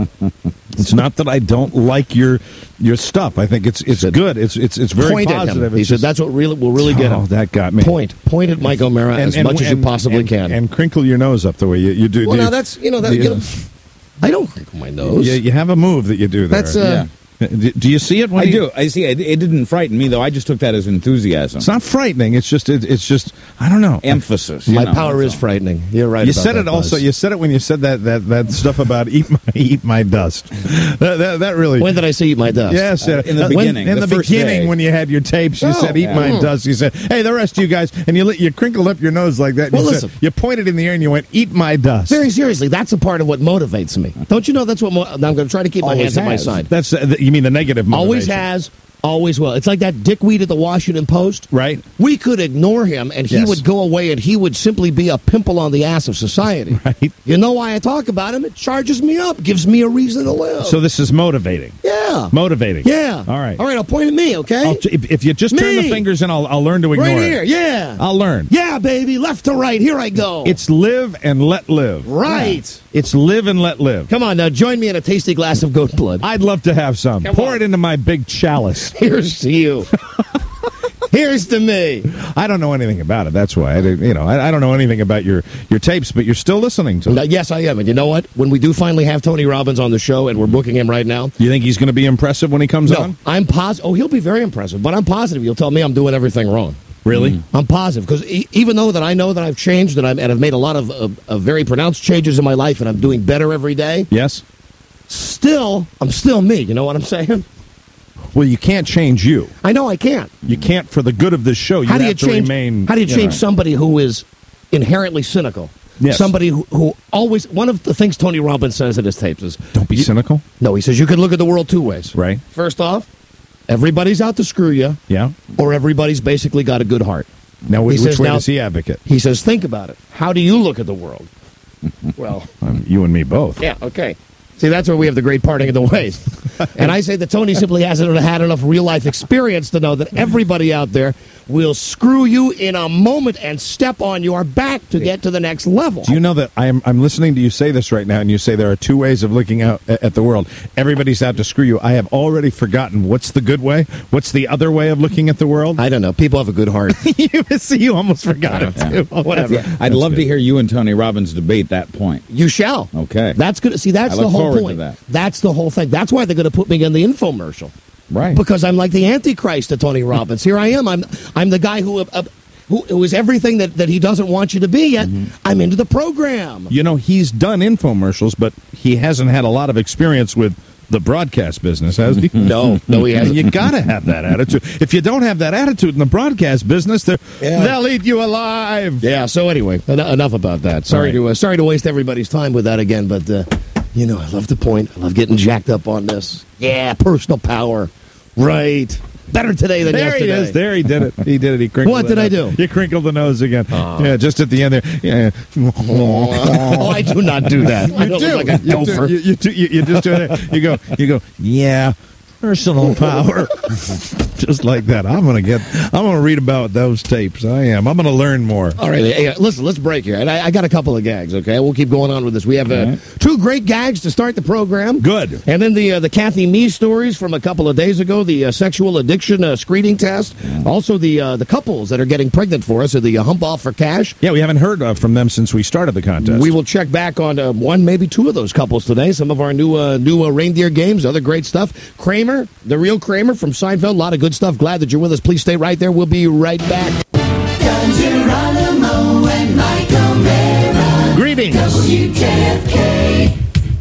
It's not that I don't like your your stuff. I think it's it's Said, good. It's it's it's very Point positive. at him. He It's said, just- that's what really will really get Oh, him. that got me. Point. Point at Mike O'Mara as much as you possibly and- can. and crinkle your nose up the way you, you do. well, do now that's, you know, that, you, you know, I don't crinkle my nose. you, you have a move that you do there. That's, uh, Yeah. Do do you see it? When I he- do. I see. It, it didn't frighten me, though. I just took that as enthusiasm. It's not frightening. It's just, it, it's just, I don't know. Emphasis. you My know, power that's is all. frightening. You're right. You about said that, it also. Buzz. You said it when you said that that, that stuff about eat my eat my dust. That, that, that really. When did I say eat my dust? Yes, Uh, in the uh, beginning, in the the, first beginning, day. when you had your tapes, you Oh, said "eat yeah. my Mm. dust." You said, "Hey, the rest of you guys," and you li- you crinkled up your nose like that. And Well, you, listen. said, you pointed in the air and you went, "Eat my dust." Very seriously, that's a part of what motivates me. Don't you know that's what? Mo- I'm going to try to keep my Always hands at my has. side. That's uh, the, you mean the negative. Always motivation. has, always will. It's like that dickweed at the Washington Post. Right. We could ignore him, and he Yes. would go away, and he would simply be a pimple on the ass of society. Right. You know why I talk about him? It charges me up, gives me a reason to live. So this is motivating. yeah, Motivating. yeah. All right. all right. I'll point at me, okay? I'll t- if, if you just turn Me. the fingers in, I'll, I'll learn to ignore right it. here, yeah. I'll learn. yeah, baby, left to right. Here I go. It's live and let live. right. It's live and let live. Come on now, join me in a tasty glass of goat blood. I'd love to have some. Come Pour on. it into my big chalice. Here's to you. Here's to me. I don't know anything about it. That's why I, didn't- you know, I, I don't know anything about your your tapes, but you're still listening to Now, it. yes, I am. And you know what? When we do finally have Tony Robbins on the show, and we're booking him right now, You think he's going to be impressive when he comes no, on? I'm positive. Oh, he'll be very impressive, but I'm positive he'll tell me I'm doing everything wrong. Really? I'm positive because e- even though that I know that I've changed and, I'm, and I've made a lot of, of, of very pronounced changes in my life, and I'm doing better every day, Yes. still, I'm still me. You know what I'm saying? Well, you can't change you. I know I can't. You can't, for the good of this show. You How do have you to change? remain. how do you change know. somebody who is inherently cynical? Yes. Somebody who, who always. One of the things Tony Robbins says in his tapes is, Don't be you- cynical. No, he says you can look at the world two ways. Right. First off, everybody's out to screw you, Yeah. or everybody's basically got a good heart. Now, which, He says way now- does he advocate? He says, think about it. How do you look at the world? Well, Um, you and me both. yeah, okay. See, that's where we have the great parting of the ways. And I say that Tony simply hasn't had enough real life experience to know that everybody out there will screw you in a moment and step on your back to get to the next level. Do you know that I'm I'm listening to you say this right now, and you say there are two ways of looking out a- at the world. Everybody's out to screw you. I have already forgotten what's the good way. What's the other way of looking at the world? I don't know. People have a good heart. you see, you almost forgot it too. Whatever. Yeah, I'd love to hear you and Tony Robbins debate that point. You shall. Okay. That's good. See, that's I the look whole forward to point. that. That's the whole thing. That's why they're going to put me in the infomercial. Right. Because I'm like the Antichrist to Tony Robbins. Here I am. I'm I'm the guy who uh, who, who is everything that, that he doesn't want you to be. Yet I'm into the program. You know, he's done infomercials, but he hasn't had a lot of experience with the broadcast business, has he? No, no, he And hasn't. you got to have that attitude. If you don't have that attitude in the broadcast business, they're- Yeah. they'll eat you alive. Yeah. So anyway, en- enough about that. Sorry All to right. uh, sorry to waste everybody's time with that again, but uh, you know I love the point. I love getting jacked up on this. Yeah, personal power. Right. Better today than There yesterday. he is. There he did it. He did it. He crinkled What the did I nose. do? You crinkled the nose again. Yeah, just at the end there. Yeah. Oh, I do not do that. I You don't do. look like a You do. gopher. You, you, do. You, you just do it. You go. You go. Yeah. Personal power. Just like that. I'm gonna get. I'm gonna read about those tapes. I am. I'm gonna learn more. All right, hey, listen, let's break here. And I, I got a couple of gags, okay? We'll keep going on with this. We have uh, right. two great gags to start the program. Good. And then the uh, the Kathy Mee stories from a couple of days ago, the uh, sexual addiction uh, screening test. Also, the uh, the couples that are getting pregnant for us, or the uh, hump off for cash. Yeah, we haven't heard uh, from them since we started the contest. We will check back on uh, one, maybe two of those couples today. Some of our new uh, new uh, reindeer games, other great stuff. Kramer, the real Kramer from Seinfeld, a lot of good stuff. Glad that you're with us. Please stay right there. We'll be right back. Don Geronimo and Michael Mara. Greetings. W J F K.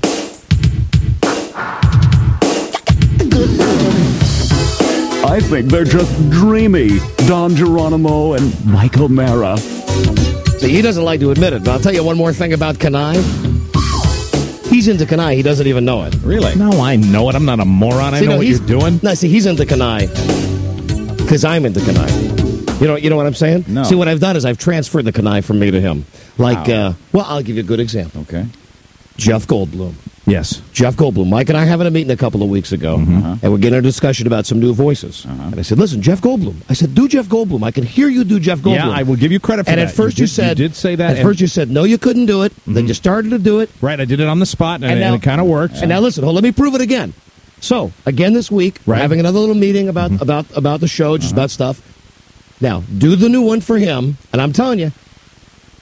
I think they're just dreamy. Don Geronimo and Michael Mara. See, he doesn't like to admit it, but I'll tell you one more thing about Kanai. He's into Kanai. He doesn't even know it. Really? No, I know it. I'm not a moron. I See, know no, what he's- you're doing. No, see, he's into Kanai because I'm into Kanai. You know, you know what I'm saying? No. See, what I've done is I've transferred the Kanai from me to him. Like, Wow. uh, well, I'll give you a good example. Okay. Jeff Goldblum. Yes. Jeff Goldblum. Mike and I having a meeting a couple of weeks ago, and we're getting a discussion about some new voices. And I said, "Listen, Jeff Goldblum." I said, "Do Jeff Goldblum. I can hear you do Jeff Goldblum." Yeah, I will give you credit for and that. at first you, did, said, you did say that. At and- first you said, "No, you couldn't do it." Then you started to do it. right, I did it on the spot, and, And and now- it kind of worked. And now listen, hold, let me prove it again. So again this week, we're Right. having another little meeting about about about the show, just about stuff. Now do the new one for him, and I'm telling you,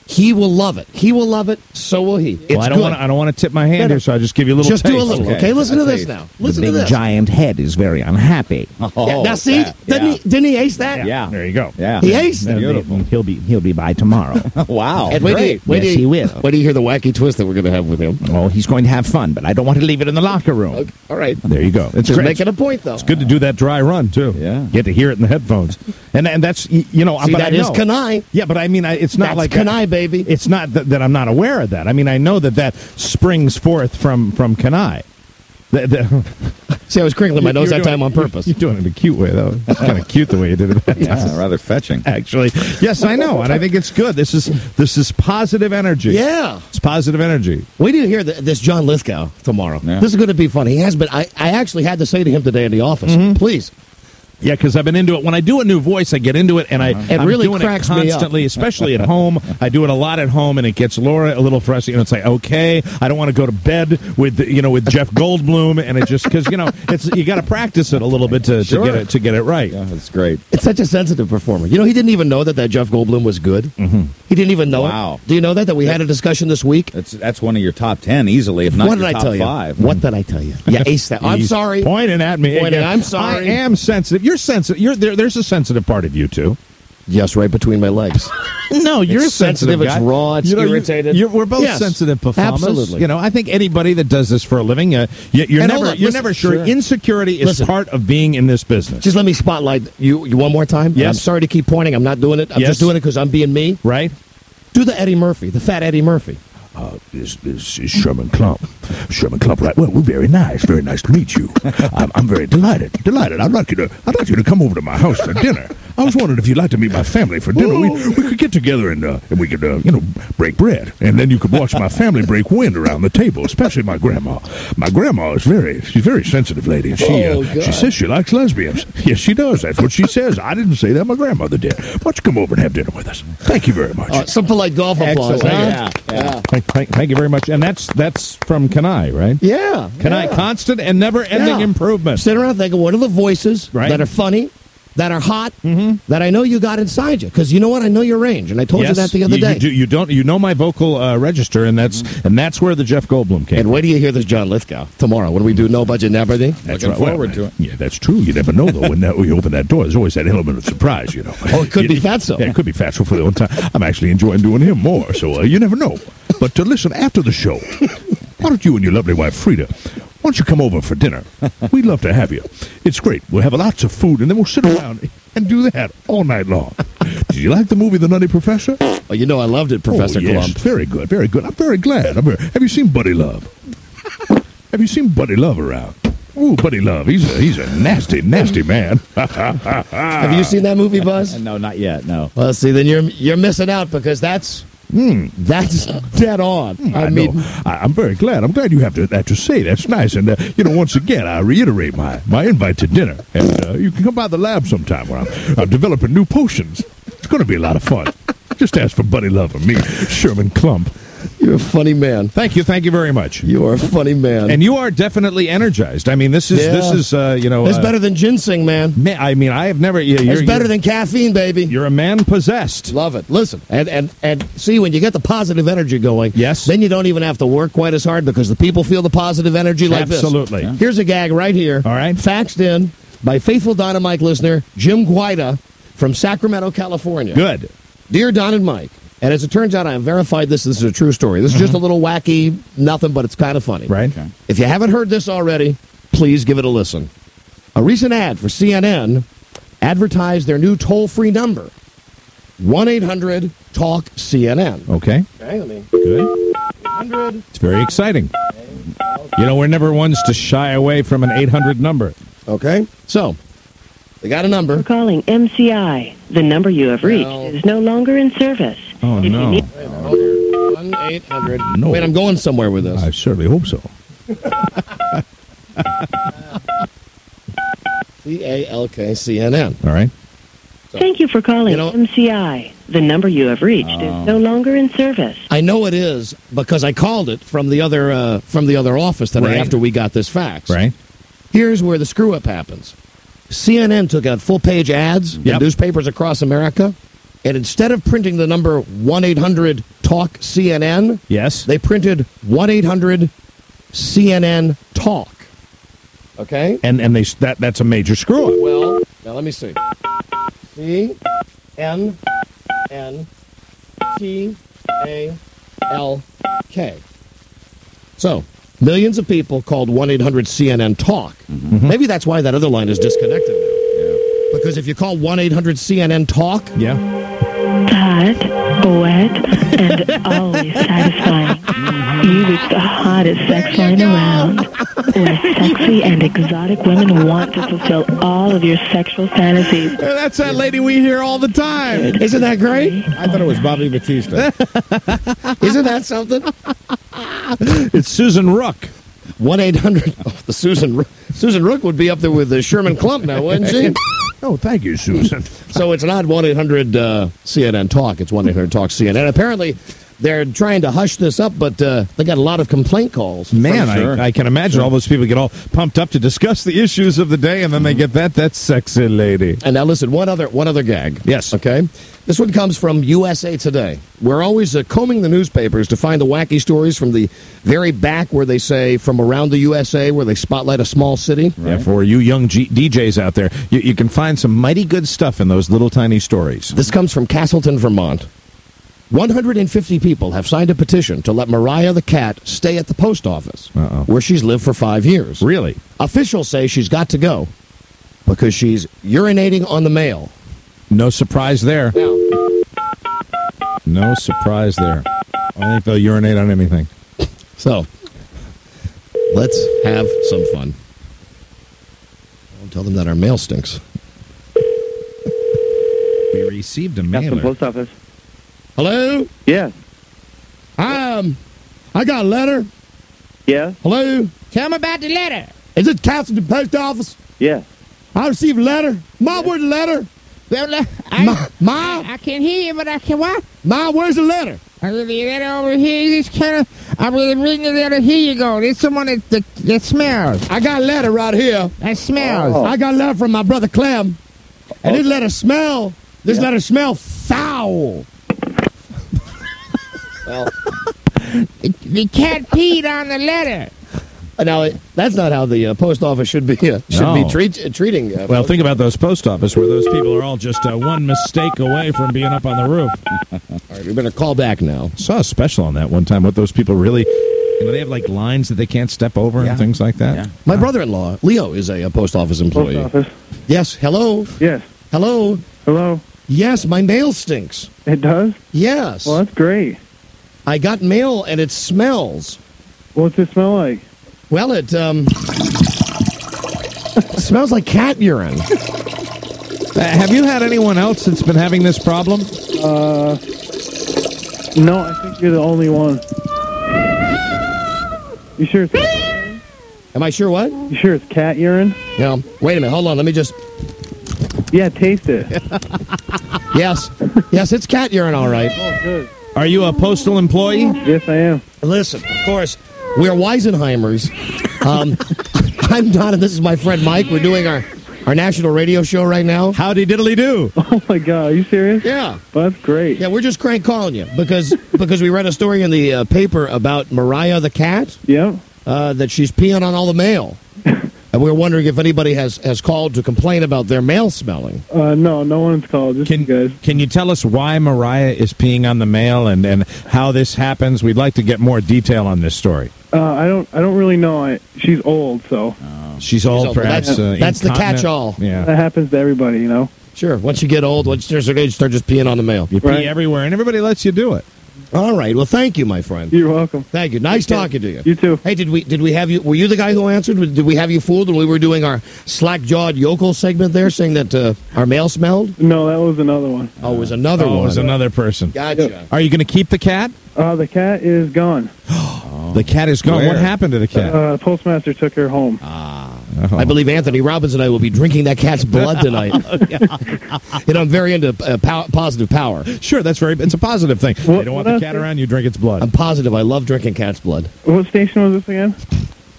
He will love it. He will love it. So will he. It's well, I don't good. want to. I don't want to tip my hand No, no. here, so I just give you a little. Just taste. do a little. Okay, Okay. listen to A this taste. now. Listen to this. giant head is very unhappy. Oh, Yeah, now see, that- didn't yeah. he? Didn't he ace that? Yeah. There you go. Yeah. He aced it. Beautiful. He'll be. He'll be by tomorrow. Wow. And wait, till you- Great. wait, till Yes, you- he will. Wait till you hear the wacky twist that we're going to have with him. oh, he's going to have fun, but I don't want to leave it in the locker room. Okay, all right. There you go. It's Just great. making a point, though. It's good to do that dry run too. Yeah. Get to hear it in the headphones, and and that's y- you know. See, but that I is know. Kanai. Yeah, but I mean, I, it's not That's like Kanai, baby. It's not that, that I'm not aware of that. I mean, I know that that springs forth from from Kanai. The, the, See, I was crinkling my You- nose you're that doing- time on purpose. You're doing it in a cute way, though. It's kind of cute the way you did it. That time. Yeah, rather fetching. Actually, yes, I know, and I think it's good. This is this is positive energy. Yeah. It's positive energy. Wait till you hear th- this John Lithgow tomorrow. Yeah. This is going to be fun. He has been. I, I actually had to say to him today in the office, Mm-hmm. please. Yeah, because I've been into it. When I do a new voice, I get into it, and I It I'm really doing cracks it me up. constantly, especially at home. I do it a lot at home, and it gets Laura a little frustrated. You know, it's like, okay, I don't want to go to bed with you know with Jeff Goldblum, and it just because you know it's you got to practice it a little bit to, Sure. to get it to get it right. Yeah, that's great. It's such a sensitive performer. You know, he didn't even know that that Jeff Goldblum was good. Mm-hmm. He didn't even know Wow. it. Do you know that? That we had a discussion this week? That's that's one of your top ten easily, if not What your did I top tell you? five. What did I tell you? Yeah, ace that. I'm He's sorry. Pointing at me. Pointing, again. I'm sorry. I am sensitive. You're sensitive. You're there. There's a sensitive part of you too. Yes, right between my legs. No, you're It's a sensitive. sensitive, it's guy. raw, it's you know, irritated. You're, we're both Yes, sensitive performers. absolutely. You know, I think anybody that does this for a living, uh, you, you're And hold never on, you're listen, never sure. sure. Insecurity is Listen. part of being in this business, Just let me spotlight you, you one more time. Yes. I'm sorry to keep pointing. I'm not doing it. I'm Yes. just doing it because I'm being me. right? Do the Eddie Murphy, the fat Eddie Murphy. Uh, this, this is Sherman Clump. Sherman Clump, right? Well, we're very nice. Very nice to meet you. I'm, I'm very delighted. Delighted. I'd like you to. I'd like you to come over to my house for dinner. I was wondering if you'd like to meet my family for dinner. We, we could get together and uh, and we could uh, you know break bread, and then you could watch my family break wind around the table, especially my grandma. My grandma is very she's a very sensitive lady. And she Oh, uh, God. she says she likes lesbians. Yes, she does. That's what she says. I didn't say that. My grandmother did. Why don't you come over and have dinner with us? Thank you very much. Uh, something like golf applause. Excellent. Huh? Yeah, yeah. Thank, thank, thank you very much. And that's that's from Kanai, right? Yeah. Kanai, yeah. constant and never-ending Yeah. improvement. Sit around thinking, what are the voices Right. that are funny, that are hot, that I know you got inside you? Because you know what? I know your range, and I told you that the other you, day. You, do, you don't. You know my vocal uh, register, and that's and that's where the Jeff Goldblum came. And wait till you hear this John Lithgow tomorrow when we do No Budget and Everything. That's Looking right. forward Well, to it. Yeah, that's true. You never know, though. When, that, when you open that door, there's always that element of surprise, you know. Oh, it could You- be Fatso. Yeah, it could be Fatso for the one time. I'm actually enjoying doing him more, so uh, you never know. But to listen after the show, why don't you and your lovely wife, Frida, why don't you come over for dinner? We'd love to have you. It's great. We'll have lots of food, and then we'll sit around and do that all night long. Did you like the movie The Nutty Professor? Oh, you know I loved it, Professor oh, yes. Clump. Very good, very good. I'm very glad. I'm very, have you seen Buddy Love? Have you seen Buddy Love around? Ooh, Buddy Love. He's a, he's a nasty, nasty man. Have you seen that movie, Buzz? No, not yet. No. Well, see, then you're you're missing out because that's that's dead on. I, I mean, know. I, I'm very glad. I'm glad you have to, that to say. That's nice. And, uh, you know, once again, I reiterate my, my invite to dinner. And uh, you can come by the lab sometime where I'm, I'm developing new potions. It's going to be a lot of fun. Just ask for Buddy Love and me, Sherman Clump. you're a funny man. Thank you, thank you very much. You are a funny man. And you are definitely energized. I mean, this is Yeah. this is uh, you know. it's uh, better than ginseng, man. ma- I mean, I have never. Yeah, It's you're, better you're, than caffeine, baby. You're a man possessed. Love it. Listen, and, and and see, when you get the positive energy going, Yes. then you don't even have to work quite as hard because the people feel the positive energy like this. Absolutely. Yeah. Here's a gag right here. All right. Faxed in by faithful Don and Mike listener Jim Guida from Sacramento, California. Good. Dear Don and Mike, and as it turns out, I have verified this. This is a true story. This is just a little wacky, nothing, but it's kind of funny. Right. If you haven't heard this already, please give it a listen. A recent ad for C N N advertised their new toll-free number, one eight hundred talk C N N. Okay. Okay, let me... Good. eight hundred It's very exciting. You know, we're never ones to shy away from an eight hundred number. Okay, so, they got a number. For calling M C I. The number you have reached No. is no longer in service. Oh, If you no. need- one eight hundred No. Wait, I'm going somewhere with this. I certainly hope so. C A L K C N N. All right. Thank you for calling You know- M C I. The number you have reached is no longer in service. I know it is because I called it from the other uh, from the other office today Right. after we got this fax. Right. Here's where the screw up happens. C N N took out full page ads Yep. in newspapers across America, and instead of printing the number one eight hundred talk C N N, yes, they printed one eight hundred C N N talk. Okay? And and they that that's a major screw up. Well, now let me see. C N N T A L K. So, millions of people called one eight hundred C N N talk. Mm-hmm. Maybe that's why that other line is disconnected now. Yeah. Because if you call one eight hundred C N N talk, yeah. Hot, wet, and always satisfying. You reach the hottest sex line around, where sexy and exotic women want to fulfill all of your sexual fantasies. That's that lady we hear all the time. Isn't that great? I thought it was Bobby Batista. Isn't that something? It's Susan Rook. one eight hundred Oh, the Susan Rook. Susan Rook would be up there with the Sherman Klump now, wouldn't she? Oh, thank you, Susan. So it's not one eight hundred uh, C N N Talk. It's one eight hundred Talk C N N. Apparently, they're trying to hush this up, but uh, they got a lot of complaint calls. Man, Sure. I, I can imagine all those people get all pumped up to discuss the issues of the day, and then they get that that sexy lady. And now listen, one other one other gag. Yes. Okay. This one comes from U S A Today. We're always uh, combing the newspapers to find the wacky stories from the very back where they say from around the U S A where they spotlight a small city. Yeah, for you young G- D Js out there, you, you can find some mighty good stuff in those little tiny stories. This comes from Castleton, Vermont. one hundred fifty people have signed a petition to let Mariah the cat stay at the post office, Uh-oh. where she's lived for five years. Really? Officials say she's got to go because she's urinating on the mail. No surprise there. No surprise there. I think they'll urinate on anything. So, let's have some fun. Don't tell them that our mail stinks. We received a Custom mailer. post office. Hello? Yes. Um, I got a letter. Yes. Hello? Tell me about the letter. Is it Castleton Post Office? Yes. I received a letter. Ma, where's the letter? Well, uh, I, Ma, Ma, I, I can hear you, but I can what? Ma, where's the letter? I read the letter over here. This kind of. I'm really reading the letter. Here you go. This someone that, that that smells. I got a letter right here. That smells. Oh. I got a letter from my brother Clem, and this letter smell. This Yeah. letter smell foul. Well, The, the cat peed on the letter. now it, that's not how the uh, post office should be uh, should No. be treat, uh, treating. Uh, Well, think about those post office where those people are all just uh, one mistake away from being up on the roof. all right, we better call back now. Saw a special on that one time. What those people really, you know, they have like lines that they can't step over Yeah. and things like that. Yeah. My brother-in-law Leo is a, uh post office employee. Post office. Yes. Hello. Yes. Hello. Hello. Yes, my mail stinks. It does? Yes. Well, that's great. I got mail and it smells. What's it smell like? Well, it um smells like cat urine. Uh, have you had anyone else that's been having this problem? Uh, no, I think you're the only one. You sure it's cat Am I sure what? urine? You sure it's cat urine? No. Wait a minute. Hold on. Let me just. Yeah, taste it. Yes. Yes, it's cat urine, all right. Oh, good. Are you a postal employee? Yes, I am. Listen, of course, we're Weisenheimers. Um, I'm Don, and this is my friend Mike. We're doing our, our national radio show right now. Howdy diddly do. Oh, my God. Are you serious? Yeah. Well, that's great. Yeah, we're just crank calling you because because we read a story in the uh, paper about Mariah the cat, Yep. uh, that she's peeing on all the mail. And we we're wondering if anybody has, has called to complain about their mail smelling. Uh, no, no one's called. Just Can, you guys. can you tell us why Mariah is peeing on the mail and, and how this happens? We'd like to get more detail on this story. Uh, I don't. I don't really know. I, she's old, so She's old, old. perhaps. That's- uh, that's the incontinent. catch-all. Yeah. that happens to everybody, you know. Sure. Once you get old, once you start, you start just peeing on the mail. You pee Right. everywhere, and everybody lets you do it. All right. Well, thank you, my friend. You're welcome. Thank you. Nice talking to you. You too. Hey, did we did we have you? Were you the guy who answered? Did we have you fooled when we were doing our slack-jawed yokel segment there, saying that uh, our mail smelled? No, that was another one. Oh, it was another Oh, one. it was another person. Gotcha. Are you going to keep the cat? Uh, the cat is gone. The cat is gone. Where? What happened to the cat? Uh, postmaster took her home. Oh. I believe Anthony Robbins and I will be drinking that cat's blood tonight. You know, I'm very into uh, pow- positive power. Sure, that's very. It's a positive thing. What- you don't want what the else cat is- around, you drink its blood. I'm positive. I love drinking cat's blood. What station was this again?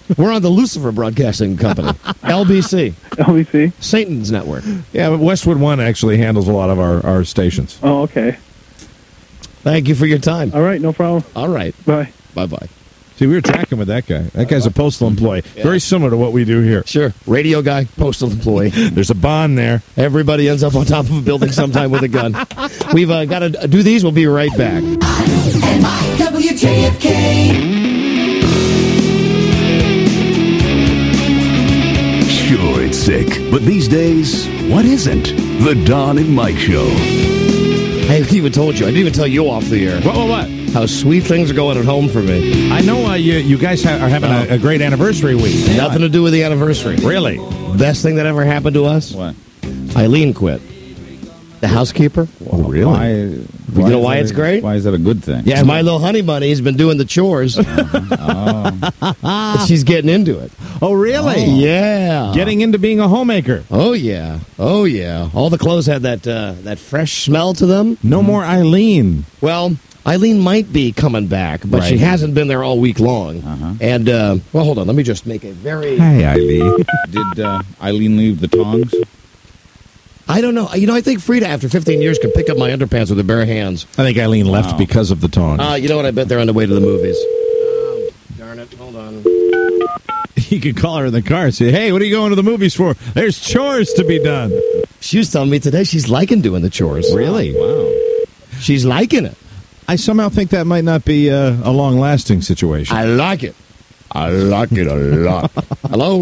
We're on the Lucifer Broadcasting Company, L B C. L B C? Satan's Network. Yeah, but Westwood One actually handles a lot of our, our stations. Oh, okay. Thank you for your time. All right, no problem. All right. Bye. Bye-bye. See, we were tracking with that guy. That guy's a postal employee. Yeah. Very similar to what we do here. Sure. Radio guy, postal employee. There's a bond there. Everybody ends up on top of a building sometime with a gun. We've uh, got to do these. We'll be right back. And my W J F K. Sure, it's sick, but these days, what isn't? The Don and Mike Show. I haven't even told you. I didn't even tell you off the air. What, what, what? How sweet things are going at home for me. I know uh, you, you guys ha- are having a, a great anniversary week. Nothing to do with the anniversary. Really? Best thing that ever happened to us? What? Eileen quit. The housekeeper. Oh, really? Why, You know why is it's that a- great? Why is that a good thing? Yeah, my little honey bunny has been doing the chores. Oh. She's getting into it. Oh, really? Yeah. Getting into being a homemaker. Oh, yeah. Oh, yeah. All the clothes had that uh, that fresh smell to them. No more Eileen. Well, Eileen might be coming back, but she Right. hasn't been there all week long. Uh-huh. And, uh, well, hold on. Let me just make a very... Hey, Eileen. Did uh, Eileen leave the tongs? I don't know. You know, I think Frida, after fifteen years, can pick up my underpants with her bare hands. I think Eileen left Wow. because of the tongs. Uh, you know what? I bet they're on the way to the movies. Oh, darn it. Hold on. You could call her in the car and say, hey, what are you going to the movies for? There's chores to be done. She was telling me today she's liking doing the chores. Really? Wow. She's liking it. I somehow think that might not be uh, a long-lasting situation. I like it. I like it a lot. Hello?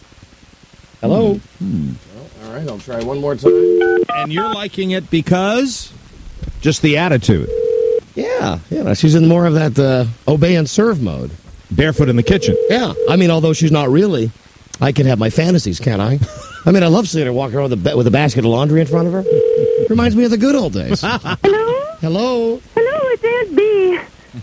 Hello? Hmm. Well, all right, I'll try one more time. And you're liking it because? Just the attitude. Yeah, yeah. She's in more of that uh, obey and serve mode. Barefoot in the kitchen. Yeah. I mean, although she's not really, I can have my fantasies, can't I? I mean, I love seeing her walk around with a, ba- with a basket of laundry in front of her. Reminds me of the good old days. Hello? Hello? Hello, it's Aunt B.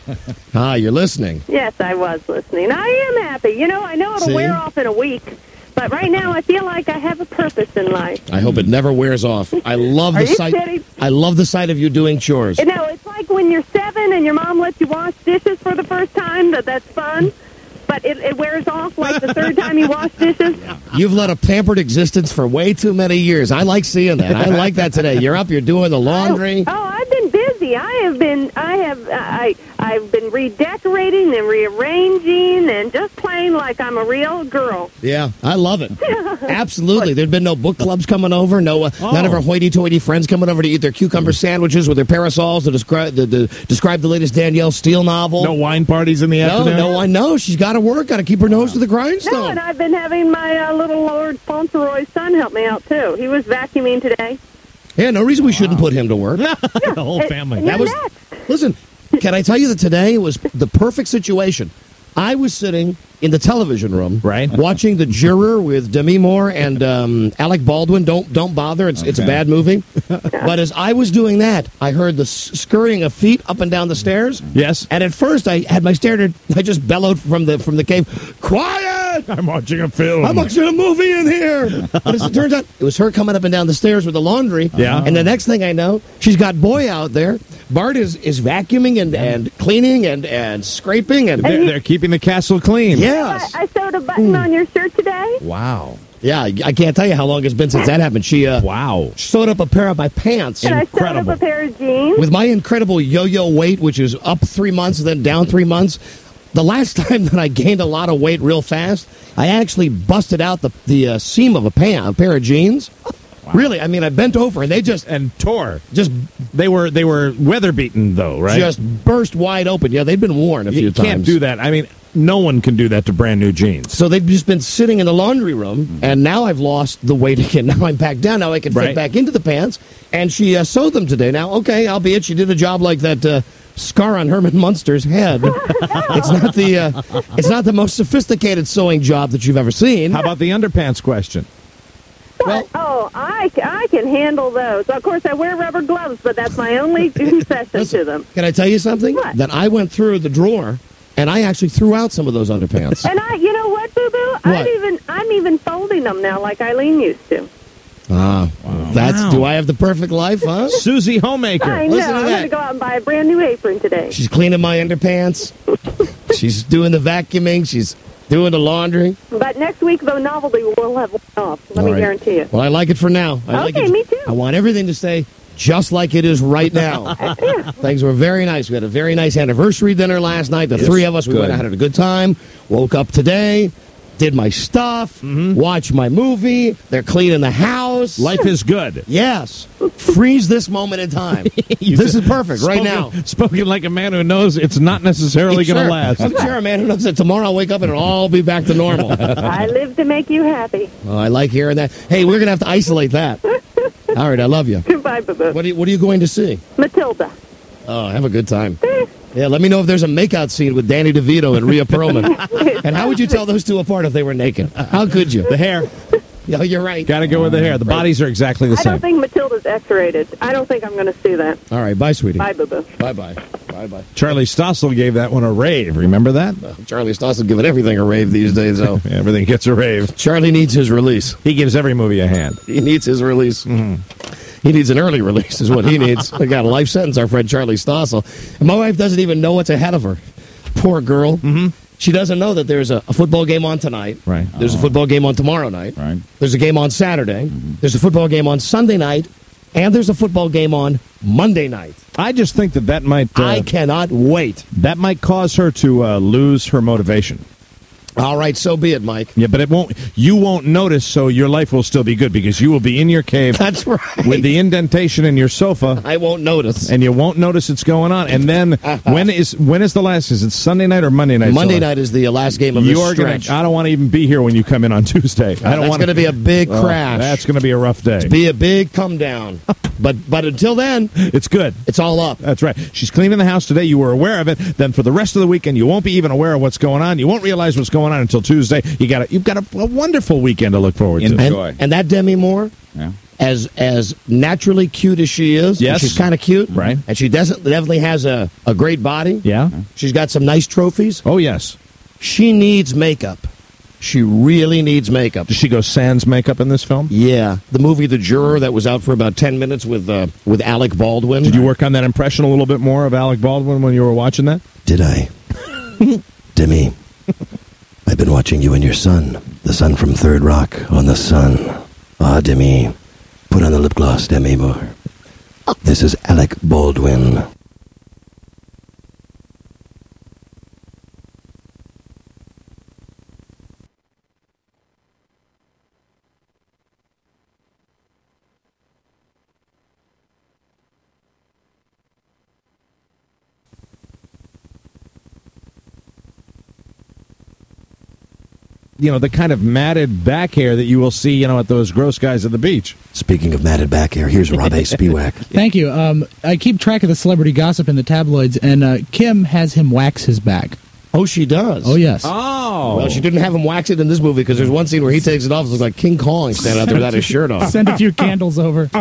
Ah, you're listening. Yes, I was listening. I am happy. You know, I know it'll See? wear off in a week, but right now I feel like I have a purpose in life. I hope it never wears off. I love Are the you sight. kidding? I love the sight of you doing chores. You know, it's like when you're seven and your mom lets you wash dishes for the first time, that that's fun, but it, it wears off like the third time you wash dishes. You've led a pampered existence for way too many years. I like seeing that. I like that today. You're up, you're doing the laundry. Oh, I've been busy. I have been, I have, I, I've been redecorating and rearranging and just playing like I'm a real girl. Yeah, I love it. Absolutely. There'd been no book clubs coming over, no uh, Oh. none of our hoity-toity friends coming over to eat their cucumber sandwiches with their parasols to describe the, the describe the latest Danielle Steele novel. No wine parties in the no, afternoon? no, I know. She's got to work. Got to keep her nose to the No, grindstone. and I've been having my uh, little Lord Fauntleroy's son help me out, too. He was vacuuming today. Yeah, no reason we shouldn't put him to work. The whole family. And That you're was next. listen. Can I tell you that today was the perfect situation? I was sitting in the television room, Right. watching The Juror with Demi Moore and um, Alec Baldwin. Don't don't bother. It's it's a Okay. bad movie. But as I was doing that, I heard the s- scurrying of feet up and down the stairs. Yes. And at first, I had my stare. I just bellowed from the from the cave, "Quiet! I'm watching a film. I'm watching a movie in here." But as it turns out, it was her coming up and down the stairs with the laundry. Yeah. And the next thing I know, she's got Boy out there. Bart is, is vacuuming and, and cleaning and, and scraping and They're, they're keeping the castle clean. yes. I, I sewed a button on your shirt today. Wow. Yeah, I I can't tell you how long it's been since that happened. She uh, Wow. sewed up a pair of my pants And I sewed up Incredible. a pair of jeans. with my incredible yo-yo weight, which is up three months and then down three months. The last time that I gained a lot of weight real fast, I actually busted out the the uh, seam of a pant, a pair of jeans. Really, I mean, I bent over and they just And tore. just They were they were weather beaten though, right? just burst wide open. Yeah, they'd been worn a few you times. can't do that. I mean, no one can do that to brand new jeans. So they've just been sitting in the laundry room, and now I've lost the weight again. Now I'm back down. Now I can fit Right. back into the pants. And she uh, sewed them today. Now, okay, albeit she did a job like that uh, scar on Herman Munster's head. it's not the uh, it's not the most sophisticated sewing job that you've ever seen. How about the underpants question? Well, Oh, I, I can handle those. Of course, I wear rubber gloves, but that's my only concession to them. can I tell you something? What? That I went through the drawer, and I actually threw out some of those underpants. And I, you know what, Boo Boo? I'm What? even I'm even folding them now, like Eileen used to. Ah, that's Wow. do I have the perfect life, huh? Susie Homemaker. I know. listen to I'm that. going to go out and buy a brand new apron today. She's cleaning my underpants. She's doing the vacuuming. She's Doing the laundry. But next week, though, Novelty will have one off. Let All me right. guarantee it. Well, I like it for now. I like Okay, it. me too. I want everything to stay just like it is right now. Things were very nice. We had a very nice anniversary dinner last night. The Yes, three of us, we good. went out, had a good time. Woke up today, did my stuff, watched my movie. They're cleaning the house. Life is good. Yes. Freeze this moment in time. You This said- is perfect right spoken- now. Spoken like a man who knows it's not necessarily going to Sure. last. I'm sure, man. Who knows that tomorrow I'll wake up and it'll all be back to normal. I live to make you happy. Oh, I like hearing that. Hey, we're going to have to isolate that. All right, I love you. Goodbye, Boo-Boo. What are you, what are you going to see? Matilda. Oh, have a good time. Yeah, let me know if there's a makeout scene with Danny DeVito and Rhea Perlman. And how would you tell those two apart if they were naked? How could you? The hair. Yeah, you're right. Got to go with the hair. The bodies are exactly the I same. don't think Matilda's X-rated. I don't think I'm going to see that. All right, bye, sweetie. Bye, Boo-Boo. Bye-bye. Bye-bye. Charlie Stossel gave that one a rave. Remember that? Charlie Stossel giving everything a rave these days, though. Everything gets a rave. Charlie needs his release. He gives every movie a hand. He needs his release. He needs an early release is what he needs. I got a life sentence, our friend Charlie Stossel. And my wife doesn't even know what's ahead of her. Poor girl. Mm-hmm. She doesn't know that there's a, a football game on tonight. Right. There's a football game on tomorrow night. Right. There's a game on Saturday. There's a football game on Sunday night. And there's a football game on Monday night. I just think that that might... Uh, I cannot wait. That might cause her to uh, lose her motivation. All right, so be it, Mike. Yeah, but it won't. You won't notice, so your life will still be good because you will be in your cave. That's right. With the indentation in your sofa. I won't notice, and you won't notice it's going on. And then when is when is the last? Is it Sunday night or Monday night? Monday so night is the last game of the You're stretch. Gonna, I don't want to even be here when you come in on Tuesday. I don't that's want going to be a big crash. That's going to be a rough day. Be a big come down. But but until then, it's good. It's all up. That's right. She's cleaning the house today. You were aware of it. Then for the rest of the weekend, you won't be even aware of what's going on. You won't realize what's going on until Tuesday. You got a, you've got a, a wonderful weekend to look forward to. Enjoy. And, and that Demi Moore, Yeah. as as naturally cute as she is, Yes. she's kind of cute, Right. And she doesn't definitely has a, a great body. Yeah. She's got some nice trophies. Oh yes. She needs makeup. She really needs makeup. Does she go sans makeup in this film? Yeah, the movie The Juror that was out for about ten minutes with uh, with Alec Baldwin. Did you work on that impression a little bit more of Alec Baldwin when you were watching that? Did I? Demi, I've been watching you and your son, the son from Third Rock, on the Sun. Ah, Demi, put on the lip gloss, Demi Moore. This is Alec Baldwin. You know, the kind of matted back hair that you will see, you know, at those gross guys at the beach. Speaking of matted back hair, here's Rob A. Spiewak. Thank you. Um, I keep track of the celebrity gossip in the tabloids, and uh, Kim has him wax his back. Oh, she does? Oh, yes. Oh. Well, she didn't have him wax it in this movie because there's one scene where he takes it off. It looks like King Kong standing out there without his shirt on. Send a few candles over.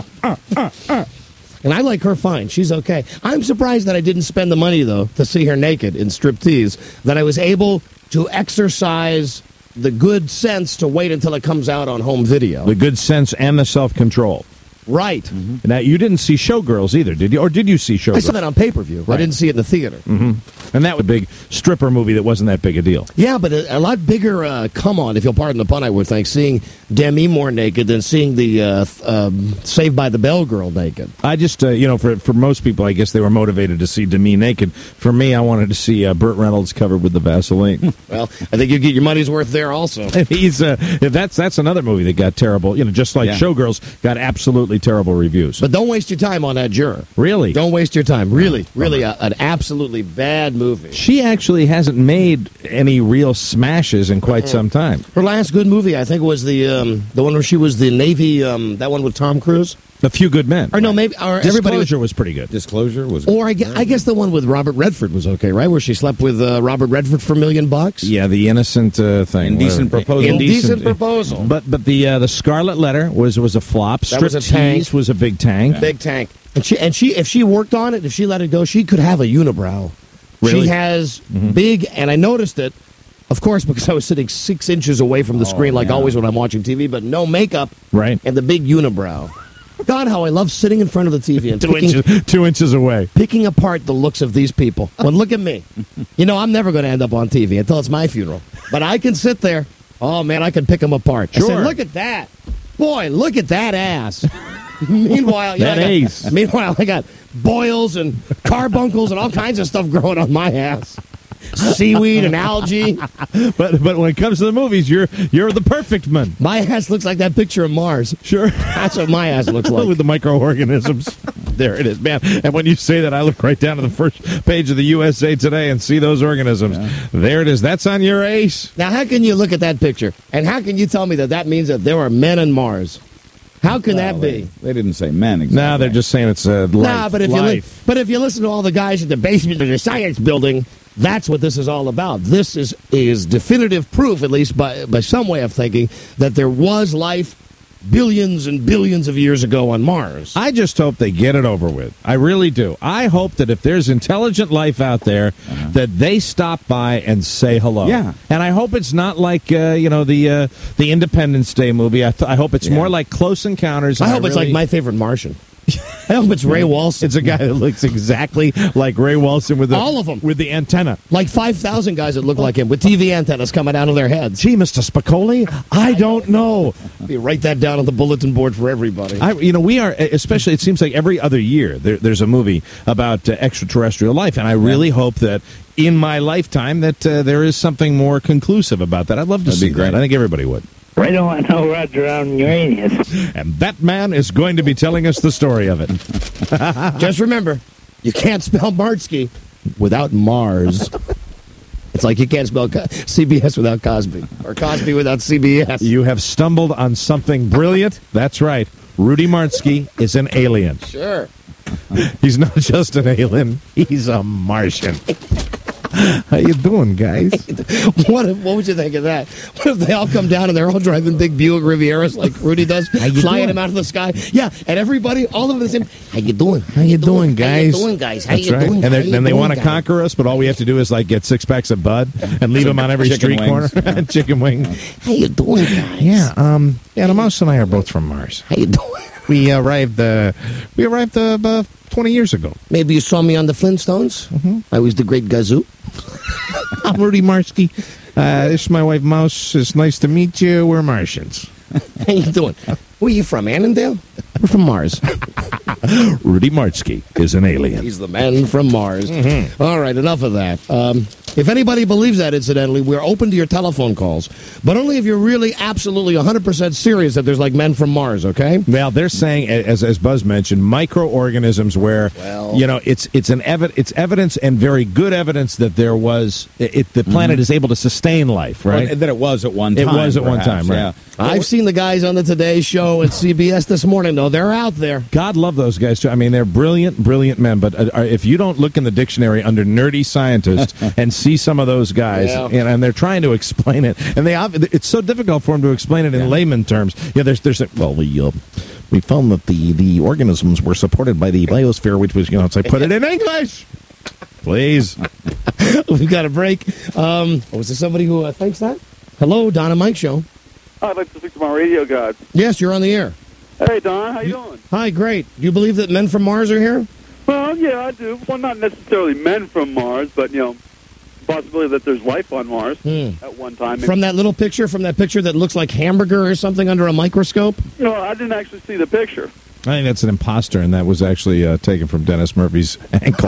And I like her fine. She's okay. I'm surprised that I didn't spend the money, though, to see her naked in striptease, that I was able to exercise the good sense to wait until it comes out on home video. The good sense and the self-control. Right. Mm-hmm. Now, you didn't see Showgirls either, did you? Or did you see Showgirls? I saw that on pay-per-view. Right. I didn't see it in the theater. Mm-hmm. And that was a big stripper movie that wasn't that big a deal. Yeah, but a, a lot bigger uh, come on, if you'll pardon the pun, I would think, seeing Demi Moore naked than seeing the uh, th- um, Saved by the Bell girl naked. I just, uh, you know, for for most people, I guess they were motivated to see Demi naked. For me, I wanted to see uh, Burt Reynolds covered with the Vaseline. Well, I think you get your money's worth there also. He's uh, that's that's another movie that got terrible, you know, just like Yeah. Showgirls got absolutely terrible reviews. But don't waste your time on that Juror. Really? Don't waste your time. Really, really a, an absolutely bad movie. She actually hasn't made any real smashes in quite some time. Her last good movie, I think, was the um, the one where she was the Navy, um, that one with Tom Cruise. A Few Good Men. Or no, maybe or Disclosure everybody was, was pretty good. Disclosure was. Or I guess, I guess the one with Robert Redford was okay, right? Where she slept with uh, Robert Redford for a million bucks. Yeah, the innocent uh, thing. Indecent where- proposal. Indecent proposal. But but the uh, the Scarlet Letter was was a flop. That was a tank. Striptease was a big tank. Big tank. And she and she if she worked on it, if she let it go, she could have a unibrow. Really? She has big, and I noticed it, of course, because I was sitting six inches away from the screen, like yeah. always when I'm watching T V, but no makeup Right. and the big unibrow. God, how I love sitting in front of the T V and two, picking, inches, two inches away. picking apart the looks of these people. Well, look at me. You know, I'm never going to end up on T V until it's my funeral. But I can sit there. Oh, man, I can pick them apart. I Sure. say, look at that. Boy, look at that ass. Meanwhile, you know, That I got, ace. meanwhile, I got boils and carbuncles and all kinds of stuff growing on my ass. Seaweed and algae. But but when it comes to the movies, you're you're the perfect man. My ass looks like that picture of Mars. Sure. That's what my ass looks like. With the microorganisms. There it is, man. And when you say that, I look right down to the first page of the U S A Today and see those organisms. Yeah. There it is. That's on your ace. Now, how can you look at that picture? And how can you tell me that that means that there are men on Mars? How can well, that be? They, they didn't say men exactly. No, they're just saying it's uh, life. Nah, but if you li- life. but if you listen to all the guys at the basement of the science building, that's what this is all about. This is is definitive proof, at least by by some way of thinking, that there was life billions and billions of years ago on Mars. I just hope they get it over with. I really do. I hope that if there's intelligent life out there, uh-huh. that they stop by and say hello. Yeah. And I hope it's not like, uh, you know, the uh, the Independence Day movie. I, th- I hope it's Yeah. more like Close Encounters. I hope I it's really... like My Favorite Martian. I hope it's Ray Walston. It's a guy that looks exactly like Ray Walston with the, all of them with the antenna. Like five thousand guys that look like him with T V antennas coming out of their heads. Gee, Mister Spicoli, I don't know. You write that down on the bulletin board for everybody. I, you know, we are, especially, it seems like every other year there, there's a movie about uh, extraterrestrial life, and I really yeah. hope that in my lifetime that uh, there is something more conclusive about that. I'd love to That'd see be great. that. I think everybody would. I don't want no Roger on Uranus. And that man is going to be telling us the story of it. Just remember, you can't spell Martsky without Mars. It's like you can't spell Co- C B S without Cosby, or Cosby without C B S. You have stumbled on something brilliant. That's right. Rudy Martsky is an alien. Sure. He's not just an alien. He's a Martian. How you doing, guys? What if, what would you think of that? What if they all come down and they're all driving big Buick Rivieras like Rudy does, flying doing? them out of the sky? Yeah, and everybody, all of them, the same. How you doing? How you doing, guys? How you doing, guys? How That's you right. doing? And, How and you they doing, want to guys? conquer us, but all we have to do is like get six packs of Bud and leave them on every street wings. corner. Chicken wing. How you doing, guys? Yeah, um, yeah. The mouse and I are both from Mars. How you doing? We arrived. Uh, we arrived uh, about twenty years ago. Maybe you saw me on the Flintstones. Mm-hmm. I was the Great Gazoo. I'm Rudy Martsky. Uh, this is my wife, Mouse. It's nice to meet you. We're Martians. How you doing? Where are you from, Annandale? We're from Mars. Rudy Martsky is an alien. He's the man from Mars. Mm-hmm. All right, enough of that. Um, if anybody believes that, incidentally, we're open to your telephone calls, but only if you're really absolutely one hundred percent serious that there's like men from Mars, okay? Well, they're saying, as as Buzz mentioned, microorganisms where, Well- you know, it's it's an evi- it's evidence and very good evidence that there was, it, the planet is able to sustain life, right? Well, that it was at one It time. was at one perhaps, time, right. Yeah. I've seen the guys on the Today Show at C B S this morning, though. They're out there. God love those guys, too. I mean, they're brilliant, brilliant men, but uh, if you don't look in the dictionary under nerdy scientist and see some of those guys, Yeah. and, and they're trying to explain it, and they ob- it's so difficult for them to explain it in layman terms. Yeah, there's, there's a, well, we, uh, we found that the, the organisms were supported by the biosphere, which was, you know, so I put it in English. Please. We've got a break. Um, was there somebody who uh, thinks that? Hello, Don and Mike Show. I'd like to speak to my radio gods. Yes, you're on the air. Hey, Don, how you doing? Hi, great. Do you believe that men from Mars are here? Well, yeah, I do. Well, not necessarily men from Mars, but, you know, possibility that there's life on Mars Hmm. at one time. From that little picture, from that picture that looks like hamburger or something under a microscope? You know, I didn't actually see the picture. I think that's an imposter, and that was actually uh, taken from Dennis Murphy's ankle.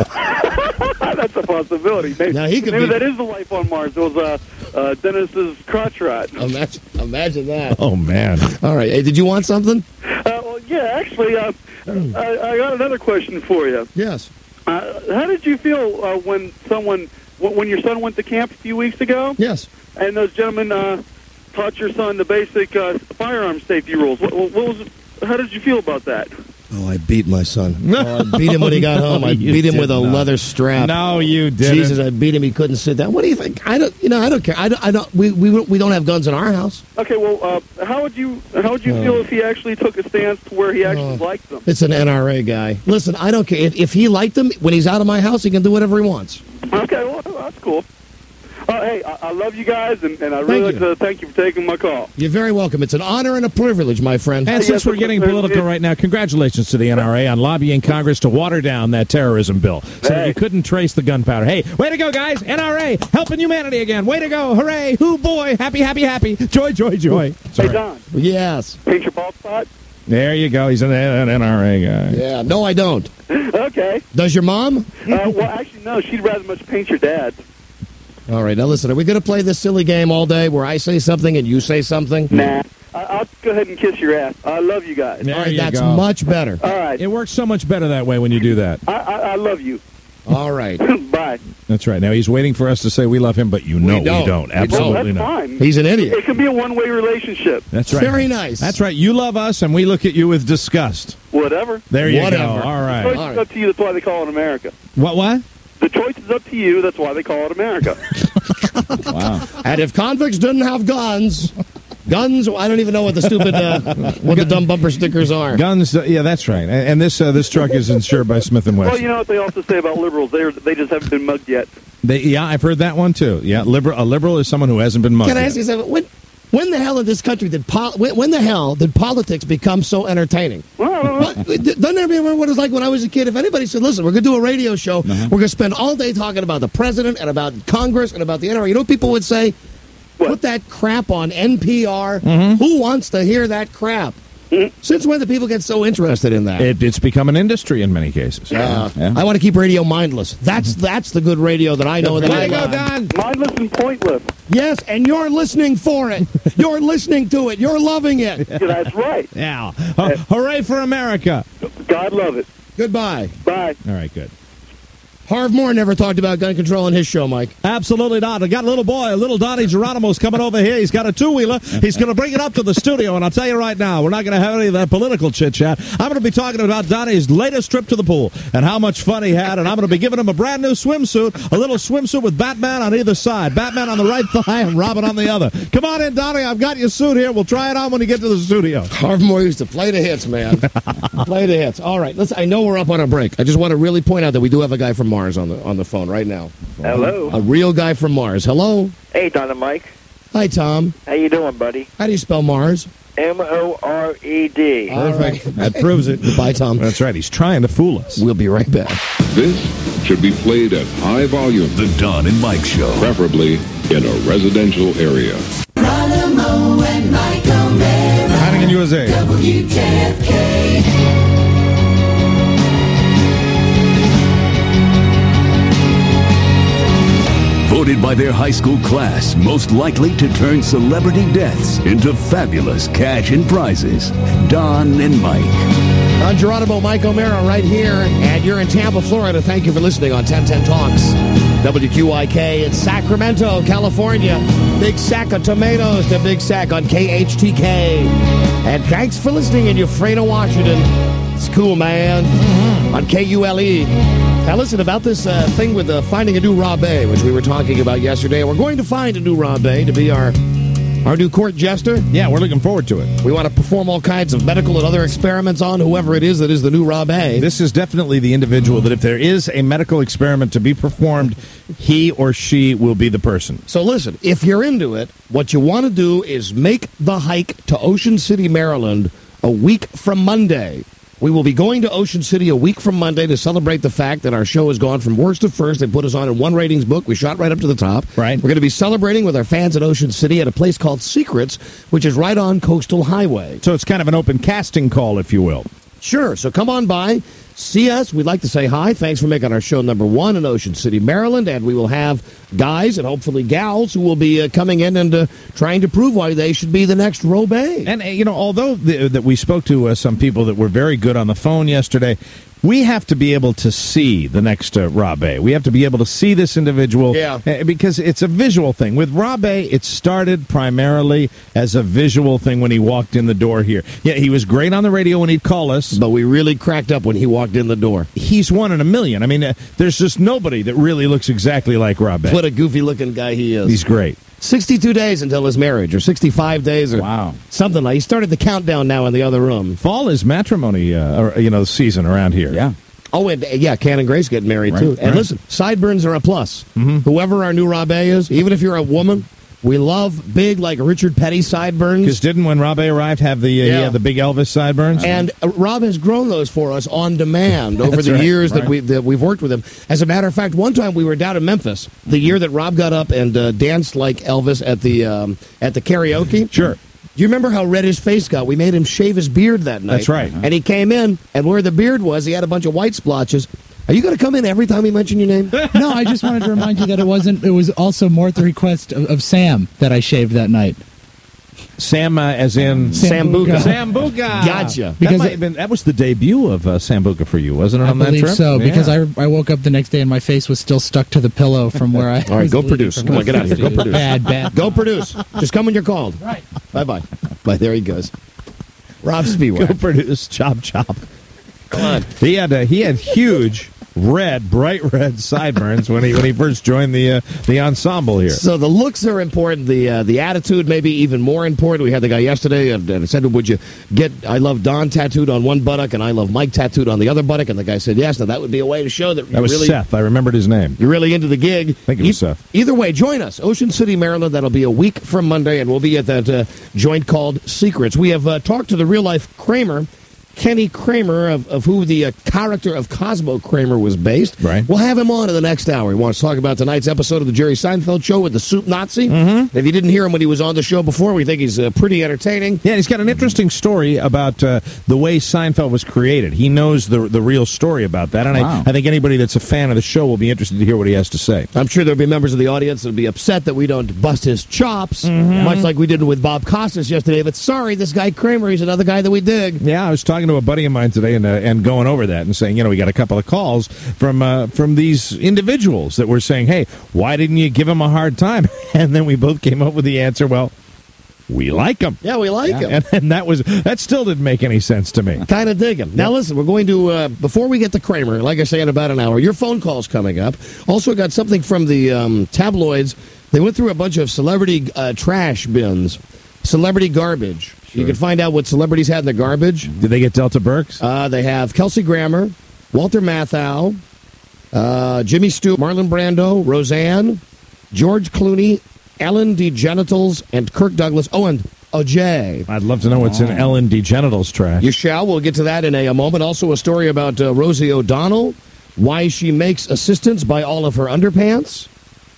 That's a possibility. Maybe, Now, he could maybe be- that is the life on Mars. It was uh, uh, Dennis's crotch rot. Imagine, imagine that. Oh, man. All right. Hey, did you want something? Uh, well, yeah, actually, uh, I, I got another question for you. Yes. Uh, how did you feel uh, when someone, when your son went to camp a few weeks ago? Yes. And those gentlemen uh, taught your son the basic uh, firearm safety rules. What, what was? How did you feel about that? Oh, I beat my son. Oh, I beat him when he got home. I You beat him did with a not. leather strap. No, you didn't. Jesus, I beat him. He couldn't sit down. What do you think? I don't. You know, I don't care. I don't. I don't we, we we don't have guns in our house. Okay, well, uh, how would you how would you Oh. feel if he actually took a stance to where he actually Oh. liked them? It's an N R A guy. Listen, I don't care if, if he liked them when he's out of my house. He can do whatever he wants. Okay, well, that's cool. Oh, hey, I, I love you guys, and, and I really Thank like you. to thank you for taking my call. You're very welcome. It's an honor and a privilege, my friend. And since we're getting political right now, congratulations to the N R A on lobbying Congress to water down that terrorism bill so that you couldn't trace the gunpowder. Hey, way to go, guys. N R A, helping humanity again. Way to go. Hooray. Hoo, boy. Happy, happy, happy. Joy, joy, joy. Hey, Don. Yes. Paint your bald spot? There you go. He's an, an N R A guy. Yeah. No, I don't. Okay. Does your mom? Uh, well, actually, no. She'd rather much paint your dad. All right. Now, listen, are we going to play this silly game all day where I say something and you say something? Nah. I, I'll go ahead and kiss your ass. I love you guys. There All right, you that's go. much better. All right. It works so much better that way when you do that. I, I, I love you. All right. Bye. That's right. Now, he's waiting for us to say we love him, but you know we don't. don't. We Absolutely Well, not. that's fine. He's an idiot. It can be a one-way relationship. That's right. Very nice. That's right. You love us, and we look at you with disgust. Whatever. There you Whatever. go. All The right. choice All is right. up to you. That's why they call it America. What, what? The choice is up to you. That's why they call it America. Wow. And if convicts didn't have guns, guns, I don't even know what the stupid, uh, what the dumb bumper stickers are. Guns, uh, yeah, that's right. And, and this uh, this truck is insured by Smith and Well, Wesson. you know what they also say about liberals? They they just haven't been mugged yet. They, yeah, I've heard that one too. Yeah, liberal. A liberal is someone who hasn't been mugged. Can I yet. ask you something? When, when the hell in this country did pol- when, when the hell did politics become so entertaining? What- Doesn't everybody remember what it was like when I was a kid? If anybody said, "Listen, we're going to do a radio show. We're going to spend all day talking about the president and about Congress and about the N R A," you know what people would say? Put that crap on N P R. Who wants to hear that crap? Since when do people get so interested in that? It, it's become an industry in many cases. Yeah. I want to keep radio mindless. That's that's the good radio that I know that I love. Mindless and pointless. Yes, and you're listening for it. You're listening to it. You're loving it. That's right. Yeah. Uh, hooray for America. God love it. Goodbye. Bye. All right, good. Harv Moore never talked about gun control on his show, Mike. Absolutely not. I got a little boy, a little Donnie Geronimo's coming over here. He's got a two-wheeler. He's going to bring it up to the studio, and I'll tell you right now, we're not going to have any of that political chit-chat. I'm going to be talking about Donnie's latest trip to the pool and how much fun he had, and I'm going to be giving him a brand new swimsuit, a little swimsuit with Batman on either side, Batman on the right thigh and Robin on the other. Come on in, Donnie. I've got your suit here. We'll try it on when you get to the studio. Harv Moore used to play the hits, man. Play the hits. All right, let's. I know we're up on a break. I just want to really point out that we do have a guy from Mars on the on the phone right now. Hello. A real guy from Mars. Hello. Hey, Don and Mike. Hi, Tom. How you doing, buddy? How do you spell Mars? M O R E D. Perfect. That proves it. Goodbye, Tom. That's right. He's trying to fool us. We'll be right back. This should be played at high volume. The Don and Mike Show. Preferably in a residential area. Geronimo and Mike O'Mara. Hannigan, U S A. W J F K. Voted by their high school class most likely to turn celebrity deaths into fabulous cash and prizes. Don and Mike. Don Geronimo, Mike O'Mara right here, and you're in Tampa, Florida. Thank you for listening on ten ten Talks. W Q I K in Sacramento, California. Big sack of tomatoes to Big Sack on K H T K. And thanks for listening in Ephrata, Washington. It's cool, man. Mm-hmm. On K U L E. Now, listen, about this uh, thing with uh, finding a new Rob A, which we were talking about yesterday. We're going to find a new Rob A to be our our new court jester. Yeah, we're looking forward to it. We want to perform all kinds of medical and other experiments on whoever it is that is the new Rob A. This is definitely the individual that if there is a medical experiment to be performed, he or she will be the person. So listen, if you're into it, what you want to do is make the hike to Ocean City, Maryland a week from Monday. We will be going to Ocean City a week from Monday to celebrate the fact that our show has gone from worst to first. They put us on in one ratings book. We shot right up to the top. Right. We're going to be celebrating with our fans at Ocean City at a place called Secrets, which is right on Coastal Highway. So it's kind of an open casting call, if you will. Sure. So come on by, see us. We'd like to say hi. Thanks for making our show number one in Ocean City, Maryland. And we will have guys and hopefully gals who will be uh, coming in and uh, trying to prove why they should be the next Rob A. And, uh, you know, although the, that we spoke to uh, some people that were very good on the phone yesterday, we have to be able to see the next uh, Rob A. We have to be able to see this individual. Yeah. uh, because it's a visual thing. With Rob A, it started primarily as a visual thing when he walked in the door here. Yeah, he was great on the radio when he'd call us. But we really cracked up when he walked in the door. He's one in a million. I mean, uh, there's just nobody that really looks exactly like Rob A. What a goofy-looking guy he is. He's great. sixty-two days until his marriage, or sixty-five days, or Wow. something like. He started the countdown now in the other room. Fall is matrimony, uh, or, you know, season around here. Yeah. Oh, and uh, yeah, Ken and Grace getting married, Right, too. And right. listen, sideburns are a plus. Whoever our new Rob A is, even if you're a woman, we love big, like Richard Petty sideburns. Because didn't, when Rob A arrived, have the, uh, Yeah. he had the big Elvis sideburns? And uh, Rob has grown those for us on demand over That's the right, years that, right. we, that we've worked with him. As a matter of fact, one time we were down in Memphis, the year that Rob got up and uh, danced like Elvis at the um, at the karaoke. Sure. Do you remember how red his face got? We made him shave his beard that night. That's right. And he came in, and where the beard was, he had a bunch of white splotches. Are you going to come in every time we mention your name? No, I just wanted to remind you that it wasn't. It was also more at the request of, of Sam that I shaved that night. Sam, uh, as in Sambuca. Sambuca. Gotcha. That, Because might it- have been, that was the debut of uh, Sambuca for you, wasn't it, I on that believe trip? so, because Yeah. I I woke up the next day and my face was still stuck to the pillow from where I. All right, was go bleeding produce. from Come on, get out of here. Go It was produce. Bad, bad. Go produce. Just come when you're called. Right. Bye-bye. Bye. There he goes. Rob Go Spiewak. produce, chop, chop. Come on. He had uh, he had huge red, bright red sideburns when he when he first joined the uh, the ensemble here. So the looks are important. The uh, the attitude maybe even more important. We had the guy yesterday and, and I said, would you get I love Don tattooed on one buttock and I love Mike tattooed on the other buttock? And the guy said, yes. Now that would be a way to show that, That you're was really, Seth. I remembered his name. you're really into the gig. I think it was Seth. Either way, join us. Ocean City, Maryland. That'll be a week from Monday, and we'll be at that uh, joint called Secrets. We have uh, talked to the real-life Kramer, Kenny Kramer, of, of who the uh, character of Cosmo Kramer was based. Right. We'll have him on in the next hour. He wants to talk about tonight's episode of the Jerry Seinfeld Show with the Soup Nazi. Mm-hmm. If you didn't hear him when he was on the show before, we think he's uh, pretty entertaining. Yeah, he's got an interesting story about uh, the way Seinfeld was created. He knows the the real story about that, and Wow. I, I think anybody that's a fan of the show will be interested to hear what he has to say. I'm sure there'll be members of the audience that'll be upset that we don't bust his chops, Mm-hmm. much like we did with Bob Costas yesterday. But sorry, this guy Kramer, he's another guy that we dig. Yeah, I was talking to a buddy of mine today and uh, and going over that and saying, you know, we got a couple of calls from uh, from these individuals that were saying, hey, why didn't you give him a hard time? And then we both came up with the answer, well, we like him. Yeah, we like him. And, and that was that still didn't make any sense to me. Kind of dig him. Now, listen, we're going to, uh, before we get to Kramer, like I say, in about an hour, your phone call's coming up. Also got something from the um, tabloids. They went through a bunch of celebrity uh, trash bins, celebrity garbage. You can find out what celebrities had in the garbage. Did they get Delta Burks? Uh, they have Kelsey Grammer, Walter Matthau, uh, Jimmy Stewart, Marlon Brando, Roseanne, George Clooney, Ellen DeGenitals, and Kirk Douglas. Oh, and O'Jay. I'd love to know what's in Ellen DeGenital's trash. You shall. We'll get to that in a, a moment. Also, a story about uh, Rosie O'Donnell, why she makes assistance buy all of her underpants,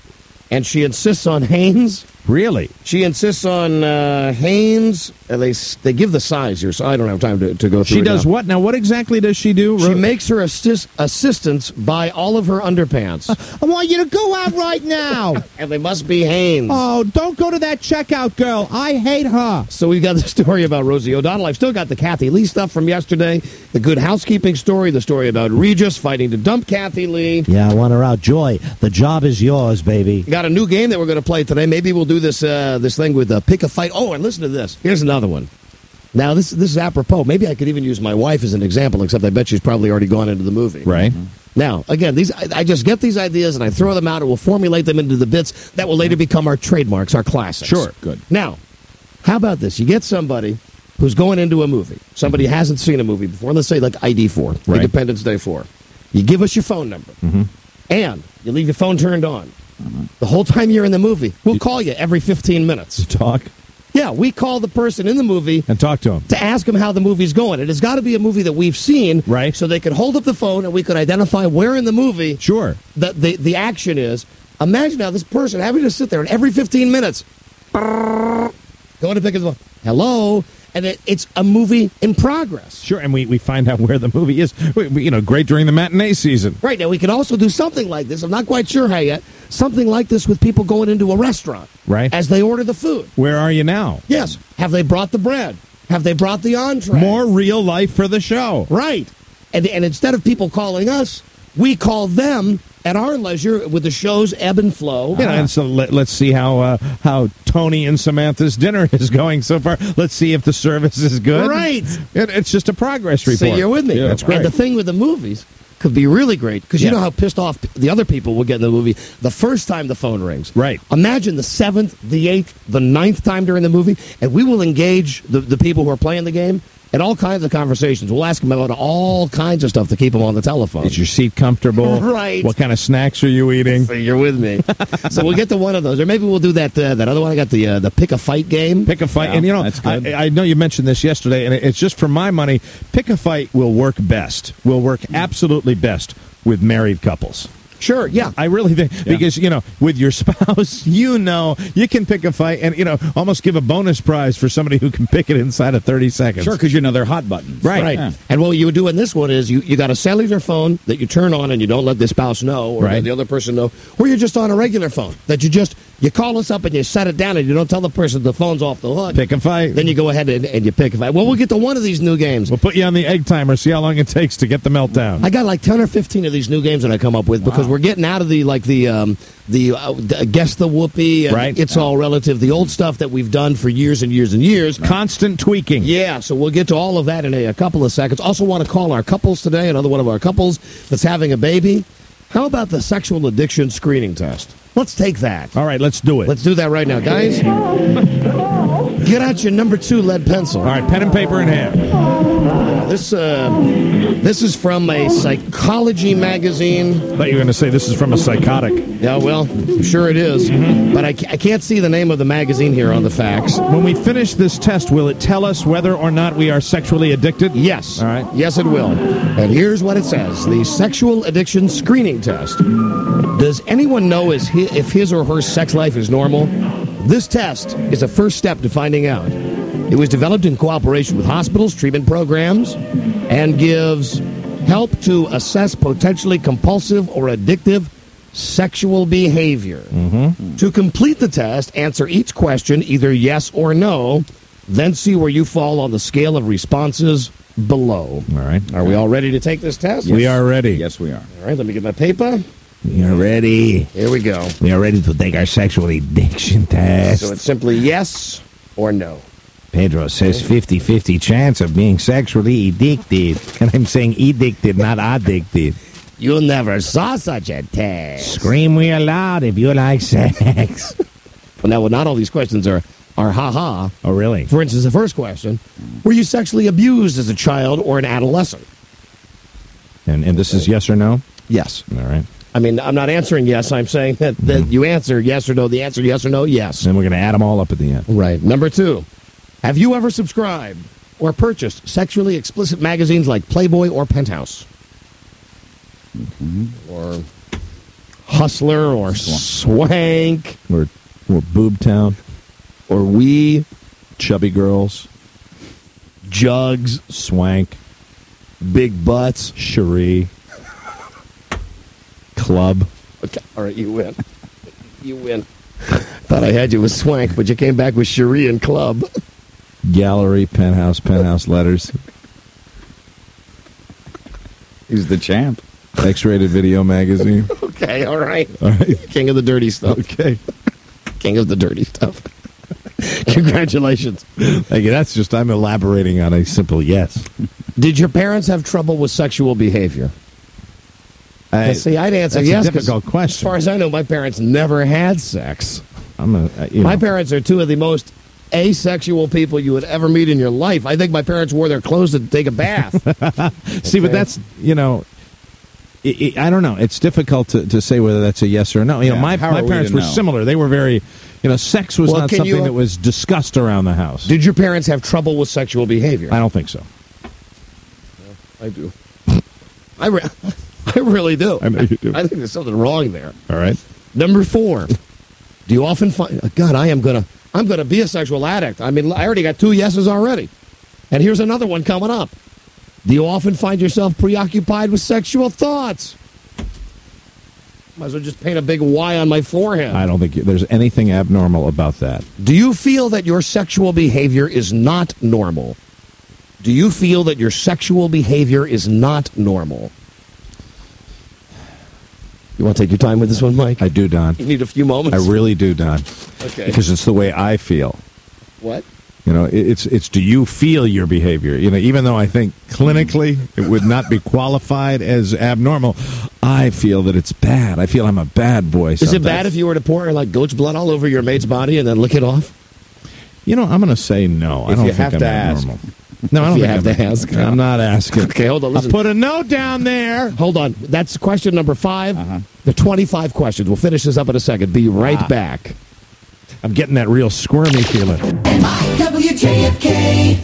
and she insists on Hanes. Really? She insists on uh, Hanes. Uh, they they give the size here, so I don't have time to, to go through She it does now. what? Now, what exactly does she do? She makes her assist, assistants buy all of her underpants. I want you to go out right now. And they must be Hanes. Oh, don't go to that checkout girl. I hate her. So we've got the story about Rosie O'Donnell. I've still got the Kathy Lee stuff from yesterday, the Good Housekeeping story, the story about Regis fighting to dump Kathy Lee. Yeah, I want her out. Joy, the job is yours, baby. Got a new game that we're going to play today. Maybe we'll do this uh, this thing with uh, pick a fight. Oh, and listen to this. Here's another one. Now, this this is apropos. Maybe I could even use my wife as an example, except I bet she's probably already gone into the movie. Right. Now, again, these I, I just get these ideas and I throw them out and we'll formulate them into the bits that will later become our trademarks, our classics. Sure. Good. Now, how about this? You get somebody who's going into a movie. Somebody hasn't seen a movie before. Let's say like I D four, Right. Independence Day four. You give us your phone number. Mm-hmm. And you leave your phone turned on. The whole time you're in the movie, we'll call you every fifteen minutes. Talk. Yeah, we call the person in the movie and talk to him to ask them how the movie's going. It has got to be a movie that we've seen, right? So they could hold up the phone and we could identify where in the movie, sure, the the, the action is. Imagine now this person having to sit there and every fifteen minutes, going to pick up the phone. Hello. And it, it's a movie in progress. Sure, and we, we find out where the movie is. We, we, you know, great during the matinee season. Right, now we can also do something like this. I'm not quite sure how yet. Something like this with people going into a restaurant. Right. As they order the food. Where are you now? Yes. Have they brought the bread? Have they brought the entree? More real life for the show. Right. And, and instead of people calling us, we call them at our leisure with the show's ebb and flow. You know, and so let, let's see how uh, how Tony and Samantha's dinner is going so far. Let's see if the service is good. Right. It, it's just a progress report. So you're with me. Yeah, that's great. And the thing with the movies could be really great because Yeah. you know how pissed off the other people will get in the movie the first time the phone rings. Right. Imagine the seventh, the eighth, the ninth time during the movie, and we will engage the, the people who are playing the game and all kinds of conversations. We'll ask them about all kinds of stuff to keep them on the telephone. Is your seat comfortable? Right. What kind of snacks are you eating? So you're with me. So we'll get to one of those, or maybe we'll do that. Uh, that other one. I got the uh, the pick a fight game. Pick a fight, Yeah, and you know, that's good. I, I know you mentioned this yesterday, and it's just for my money. Pick a fight will work best. Will work absolutely best with married couples. Sure, yeah. I really think, because, you know, with your spouse, you know, you can pick a fight and, you know, almost give a bonus prize for somebody who can pick it inside of thirty seconds. Sure, because you know they're hot buttons. Right. Right. Yeah. And what you do in this one is you, you got a cellular phone that you turn on and you don't let the spouse know or Right. let the other person know, or you're just on a regular phone that you just, you call us up and you set it down and you don't tell the person the phone's off the hook. Pick a fight. Then you go ahead and, and you pick a fight. Well, we'll get to one of these new games. We'll put you on the egg timer, see how long it takes to get the meltdown. I got like ten or fifteen of these new games that I come up with because we're getting out of the, like the, um, the uh, the- guess the whoopee, and Right. it's all relative, the old stuff that we've done for years and years and years. Constant tweaking. Yeah, so we'll get to all of that in a, a couple of seconds. Also want to call our couples today, another one of our couples that's having a baby. How about the sexual addiction screening test? Let's take that. All right, let's do it. Let's do that right now, guys. Get out your number two lead pencil. All right, pen and paper in hand. This uh, this is from a psychology magazine. I thought you were going to say this is from a psychotic. Yeah, well, I'm sure it is. But I, ca- I can't see the name of the magazine here on the facts. When we finish this test, will it tell us whether or not we are sexually addicted? Yes. All right. Yes, it will. And here's what it says. The sexual addiction screening test. Does anyone know is hi- if his or her sex life is normal? This test is a first step to finding out. It was developed in cooperation with hospitals, treatment programs, and gives help to assess potentially compulsive or addictive sexual behavior. Mm-hmm. To complete the test, answer each question either yes or no, then see where you fall on the scale of responses below. All right. Are we all ready to take this test? We are ready. Yes, we are. All right, let me get my paper. We are ready. Here we go. We are ready to take our sexual addiction test. So it's simply yes or no. Pedro says fifty-fifty chance of being sexually addicted. And I'm saying addicted, not addicted. You never saw such a test. Scream real loud if you like sex. Well, now, well, not all these questions are, are ha-ha. Oh, really? For instance, the first question, were you sexually abused as a child or an adolescent? And, and this is yes or no? Yes. All right. I mean, I'm not answering yes. I'm saying that, that you answer yes or no. The answer yes or no, yes. Then we're going to add them all up at the end. Right. Number two, have you ever subscribed or purchased sexually explicit magazines like Playboy or Penthouse? Mm-hmm. Or Hustler or Swank? Or, or Boobtown. Or We? Chubby Girls. Jugs? Swank. Big Butts? Cherie. Club. Okay. All right, you win. You win. Thought I had you with Swank, but you came back with Cherie and Club. Gallery, Penthouse, Penthouse Letters. He's the champ. X-rated video magazine. Okay, all right. All right. King of the dirty stuff. Okay. King of the dirty stuff. Congratulations. Thank you. That's just, I'm elaborating on a simple yes. Did your parents have trouble with sexual behavior? I, Well, see, I'd answer that's yes. a 'cause difficult As question. far as I know, my parents never had sex. I'm a, uh, you My know. parents are two of the most asexual people you would ever meet in your life. I think my parents wore their clothes to take a bath. See, but Okay. that's, you know, it, it, I don't know. It's difficult to, to say whether that's a yes or no. You know, Yeah, my, how my are we parents to were know? similar. They were very, you know, sex was Well, not can something you- that was discussed around the house. Did your parents have trouble with sexual behavior? I don't think so. I do. I, re- I really do. I know you do. I think there's something wrong there. All right. Number four. Do you often find, God, I am gonna, I'm gonna be a sexual addict. I mean, I already got two yeses already, and here's another one coming up. Do you often find yourself preoccupied with sexual thoughts? Might as well just paint a big Y on my forehead. I don't think there's anything abnormal about that. Do you feel that your sexual behavior is not normal? Do you feel that your sexual behavior is not normal? You want to take your time with this one, Mike? I do, Don. You need a few moments? I really do, Don. Okay. Because it's the way I feel. What? You know, it- it's it's do you feel your behavior? You know, even though I think clinically it would not be qualified as abnormal, I feel that it's bad. I feel I'm a bad boy. Is it sometimes. bad if you were to pour like goat's blood all over your mate's body and then lick it off? You know, I'm going to say no. I If don't you think have I'm to ask. abnormal. No, I don't If you think have I'm- to ask. I'm not asking. Okay, hold on. I Listen. put a note down there. Hold on. That's question number five. Uh-huh. The twenty-five questions. We'll finish this up in a second. Be right Ah. back. I'm getting that real squirmy feeling. W J F K.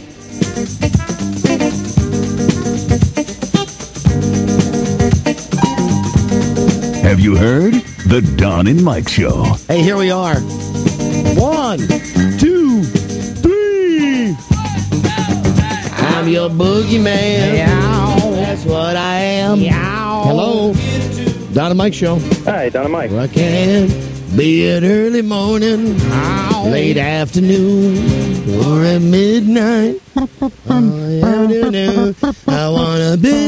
Have you heard? The Don and Mike Show. Hey, here we are. One, two, three. I'm your boogeyman. That's what I am. Hello. Don and Mike Show. Hi, Don and Mike. I can be at early morning, late afternoon, or at midnight. Oh, afternoon. I wanna be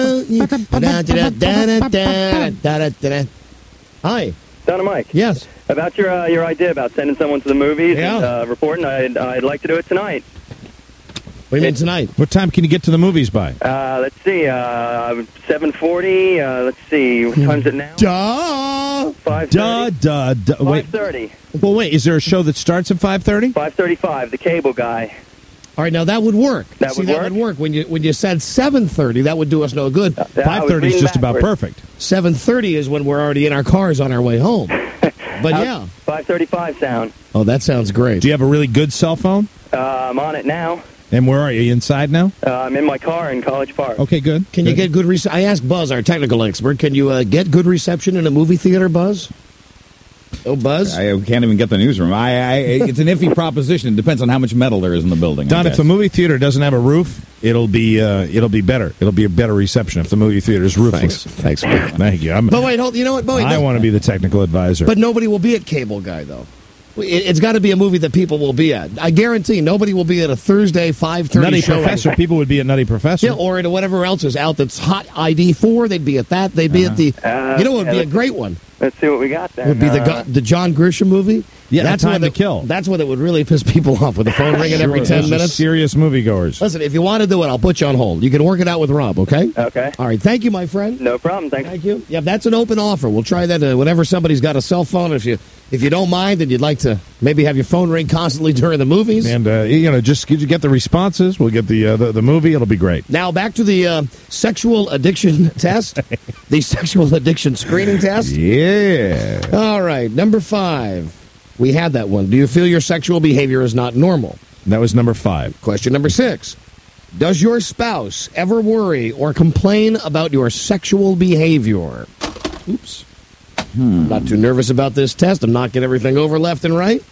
the Hi. Don and Mike. Yes. About your uh, your idea about sending someone to the movies Yeah. and uh, reporting, I'd, I'd like to do it tonight. What do you mean tonight? What time can you get to the movies by? Uh, let's see, uh, seven forty. Uh, let's see, what time's it now? Duh. Five Duh, duh, duh. Wait. Five thirty. Well, wait. Is there a show that starts at five thirty? Five thirty-five. The Cable Guy. All right, now that would work. That See, would that work? would work. When you when you said seven thirty, that would do us no good. Yeah, I Five was thirty is reading just about backwards. perfect. seven thirty is when we're already in our cars on our way home. But How's yeah. five thirty-five sound. Oh, that sounds great. Do you have a really good cell phone? Uh, I'm on it now. And where are you? You inside now? Uh, I'm in my car in College Park. Okay, good. Can you get good reception? I asked Buzz, our technical expert, can you uh, get good reception in a movie theater, Buzz? Oh, Buzz? I can't even get the newsroom. I, I, it's an iffy proposition. It depends on how much metal there is in the building. I Don, if guess. the movie theater doesn't have a roof, it'll be uh, it'll be better. It'll be a better reception if the movie theater is roofless. Thanks. Thanks, Mike. Thank you. I'm, But wait, hold. You know what? But wait, I no- want to be the technical advisor. But nobody will be at Cable Guy, though. It, it's got to be a movie that people will be at. I guarantee nobody will be at a Thursday five thirty Nutty show. Professor, people would be at Nutty Professor. Yeah, or at whatever else is out that's hot I D four. They'd be at that. They'd be at the. Uh, you know what would yeah, be a let's- great one? Let's see what we got there. Would be the Uh, Go- the John Grisham movie. Yeah, that's Time one to that, Kill. That's one that would really piss people off with the phone ringing every Sure, ten those are minutes. serious moviegoers. Listen, if you want to do it, I'll put you on hold. You can work it out with Rob, okay? Okay. All right. Thank you, my friend. No problem. Thanks. Thank you. Yeah, that's an open offer. We'll try that uh, whenever somebody's got a cell phone. If you if you don't mind and you'd like to maybe have your phone ring constantly during the movies. And uh, you know, just you get the responses. We'll get the uh, the, the movie. It'll be great. Now back to the uh, sexual addiction test, the sexual addiction screening test. Yeah. All right, number five. We had that one. Do you feel your sexual behavior is not normal? That was number five. Question number six. Does your spouse ever worry or complain about your sexual behavior? Oops. I'm not too nervous about this test. I'm knocking everything over left and right.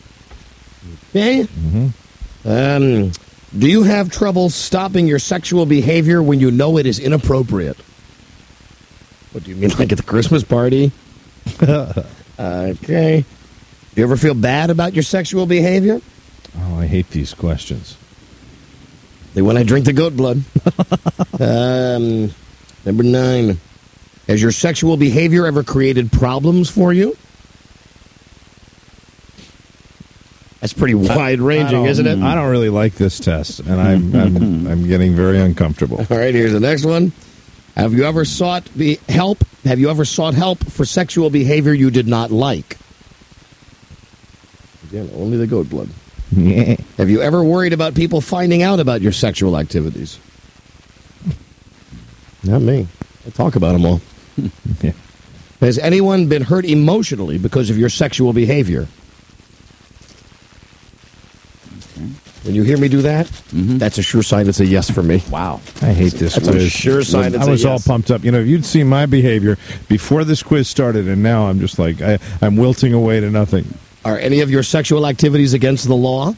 Okay. Mm-hmm. Um, do you have trouble stopping your sexual behavior when you know it is inappropriate? What do you mean, like at the Christmas party? Okay. Do you ever feel bad about your sexual behavior? Oh, I hate these questions. They when I drink the goat blood. um, number nine. Has your sexual behavior ever created problems for you? That's pretty wide ranging, isn't it? I don't really like this test, and I'm I'm, I'm getting very uncomfortable. All right, here's the next one. Have you ever sought be help? Have you ever sought help for sexual behavior you did not like? Again, only the goat blood. Yeah. Have you ever worried about people finding out about your sexual activities? Not me. I talk about them all. Yeah. Has anyone been hurt emotionally because of your sexual behavior? When you hear me do that, that's a sure sign it's a yes for me. Wow. I hate this That's a quiz. sure sign it's I a was all yes. pumped up. You know, if you'd seen my behavior before this quiz started, and now I'm just like, I, I'm wilting away to nothing. Are any of your sexual activities against the law?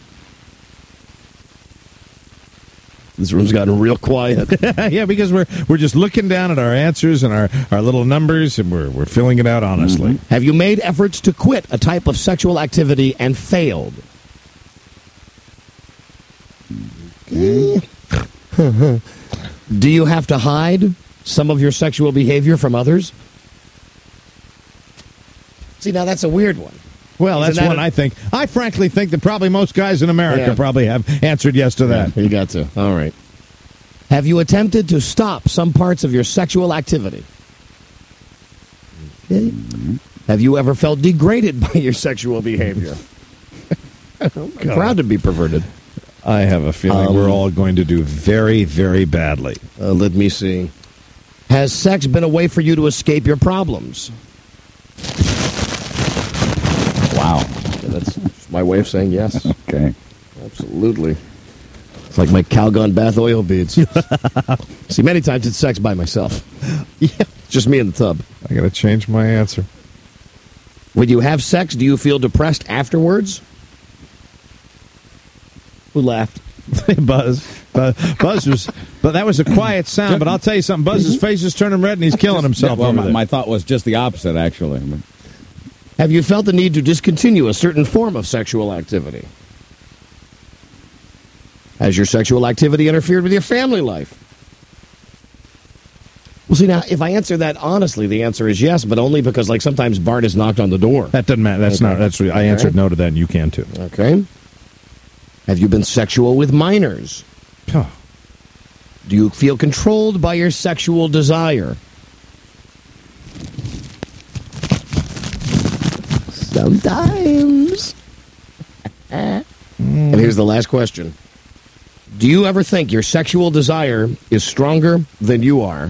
This room's gotten real quiet. Yeah, because we're we're just looking down at our answers and our, our little numbers, and we're we're filling it out honestly. Have you made efforts to quit a type of sexual activity and failed? Do you have to hide some of your sexual behavior from others? See, now that's a weird one. Well, Isn't that's that one a- I think. I frankly think that probably most guys in America Yeah. probably have answered yes to that. You got to. All right. Have you attempted to stop some parts of your sexual activity? Okay. Have you ever felt degraded by your sexual behavior? I'm proud to be perverted. I have a feeling Um, we're all going to do very, very badly. Uh, let me see. Has sex been a way for you to escape your problems? Wow. Yeah, that's just my way of saying yes. Okay. Absolutely. It's like my Calgon bath oil beads. See, many times it's sex by myself. Yeah. It's just me in the tub. I got to change my answer. When you have sex, do you feel depressed afterwards? Who laughed? Buzz. Buzz. Buzz was, but that was a quiet sound. But I'll tell you something. Buzz's face is turning red, and he's killing himself. Well, over my, there. my thought was just the opposite, actually. Have you felt the need to discontinue a certain form of sexual activity? Has your sexual activity interfered with your family life? Well, see, now, if I answer that honestly, the answer is yes, but only because, like, sometimes Bart has knocked on the door. That doesn't matter. That's Okay. not. That's. I Okay. answered no to that, and you can too. Okay. Have you been sexual with minors? Oh. Do you feel controlled by your sexual desire? Sometimes. And here's the last question. Do you ever think your sexual desire is stronger than you are?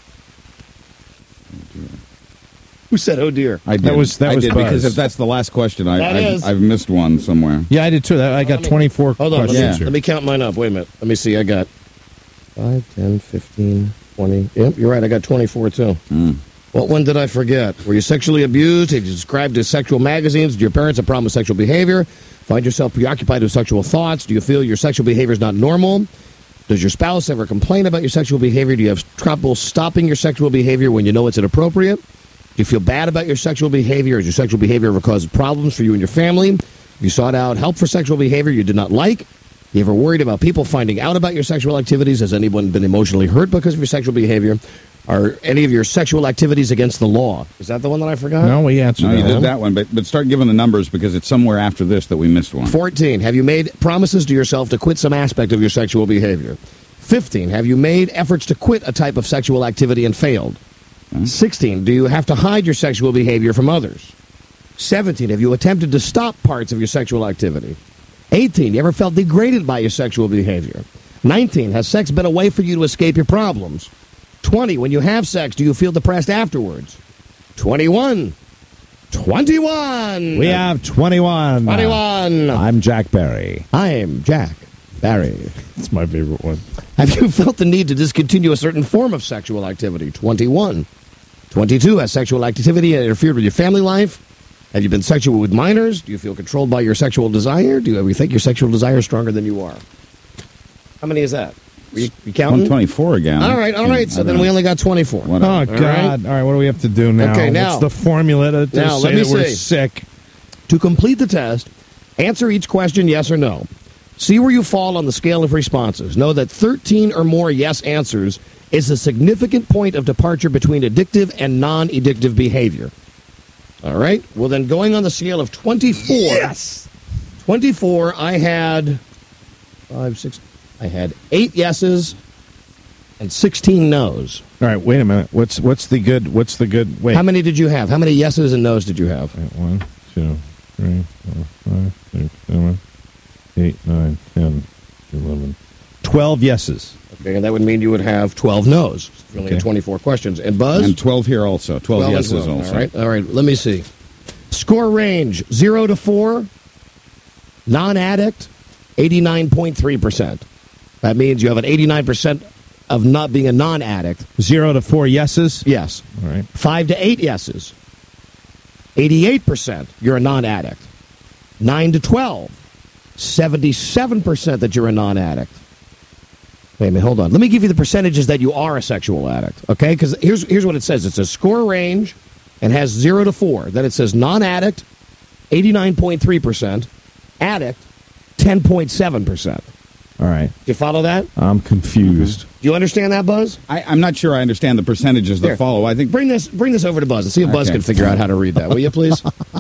Who said, oh, dear? I did. That was- that I was did, Buzz. because if that's the last question, I, That I've, is. I've missed one somewhere. Yeah, I did too. I got twenty-four Hold on, let questions me, here. let me count mine up. Wait a minute. Let me see. I got five, ten, fifteen, twenty. Yep, you're right. I got twenty-four, too. Mm. What one did I forget? Were you sexually abused? Have you subscribed to sexual magazines? Do your parents have a problem with sexual behavior? Find yourself preoccupied with sexual thoughts? Do you feel your sexual behavior is not normal? Does your spouse ever complain about your sexual behavior? Do you have trouble stopping your sexual behavior when you know it's inappropriate? Do you feel bad about your sexual behavior? Has your sexual behavior ever caused problems for you and your family? Have you sought out help for sexual behavior you did not like? You ever worried about people finding out about your sexual activities? Has anyone been emotionally hurt because of your sexual behavior? Are any of your sexual activities against the law? Is that the one that I forgot? No, we answered No, that you one. did that one, but, but start giving the numbers because it's somewhere after this that we missed one. fourteen. Have you made promises to yourself to quit some aspect of your sexual behavior? fifteen. Have you made efforts to quit a type of sexual activity and failed? sixteen. Do you have to hide your sexual behavior from others? seventeen. Have you attempted to stop parts of your sexual activity? eighteen. You ever felt degraded by your sexual behavior? nineteen. Has sex been a way for you to escape your problems? twenty. When you have sex, do you feel depressed afterwards? twenty-one. twenty-one. We have twenty-one. twenty-one. I'm Jack Barry. I'm Jack Barry. That's my favorite one. Have you felt the need to discontinue a certain form of sexual activity? twenty-one. twenty-two. Has sexual activity interfered with your family life? Have you been sexual with minors? Do you feel controlled by your sexual desire? Do you ever think your sexual desire is stronger than you are? How many is that? You, you counting? one twenty-four again. All right, all right. So then we only got twenty-four. Oh, God. All right, what do we have to do now? Okay, now. What's the formula to, to Now, say let me that we're see. sick? To complete the test, answer each question yes or no. See where you fall on the scale of responses. Know that thirteen or more yes answers is a significant point of departure between addictive and non-addictive behavior. All right? Well, then going on the scale of twenty-four. Yes! twenty-four, I had five, six, I had eight yeses and sixteen no's. All right, wait a minute. What's what's the good? What's the good? Wait. How many did you have? How many yeses and no's did you have? One, two, three, four, five, six, seven, eight, nine, ten, eleven, twelve yeses. Okay, and that would mean you would have twelve no's. You only Okay. have twenty-four questions. And Buzz? And twelve here also. twelve, twelve yeses as well. also. All right, all right. Let me see. Score range zero to four. Non-addict, eighty-nine point three percent. That means you have an eighty-nine percent of not being a non-addict. Zero to four yeses. Yes. All right. Five to eight yeses. eighty-eight percent you're a non-addict. Nine to twelve. seventy-seven percent that you're a non-addict. Wait a minute, hold on. Let me give you the percentages that you are a sexual addict, okay? Because here's, here's what it says. It says score range and has zero to four. Then it says non-addict, eighty-nine point three percent. Addict, ten point seven percent. All right. Do you follow that? I'm confused. Do you understand that, Buzz? I, I'm not sure I understand the percentages that Here. follow. I think Bring this bring this over to Buzz and see if Buzz Okay. can figure out how to read that. Will you, please?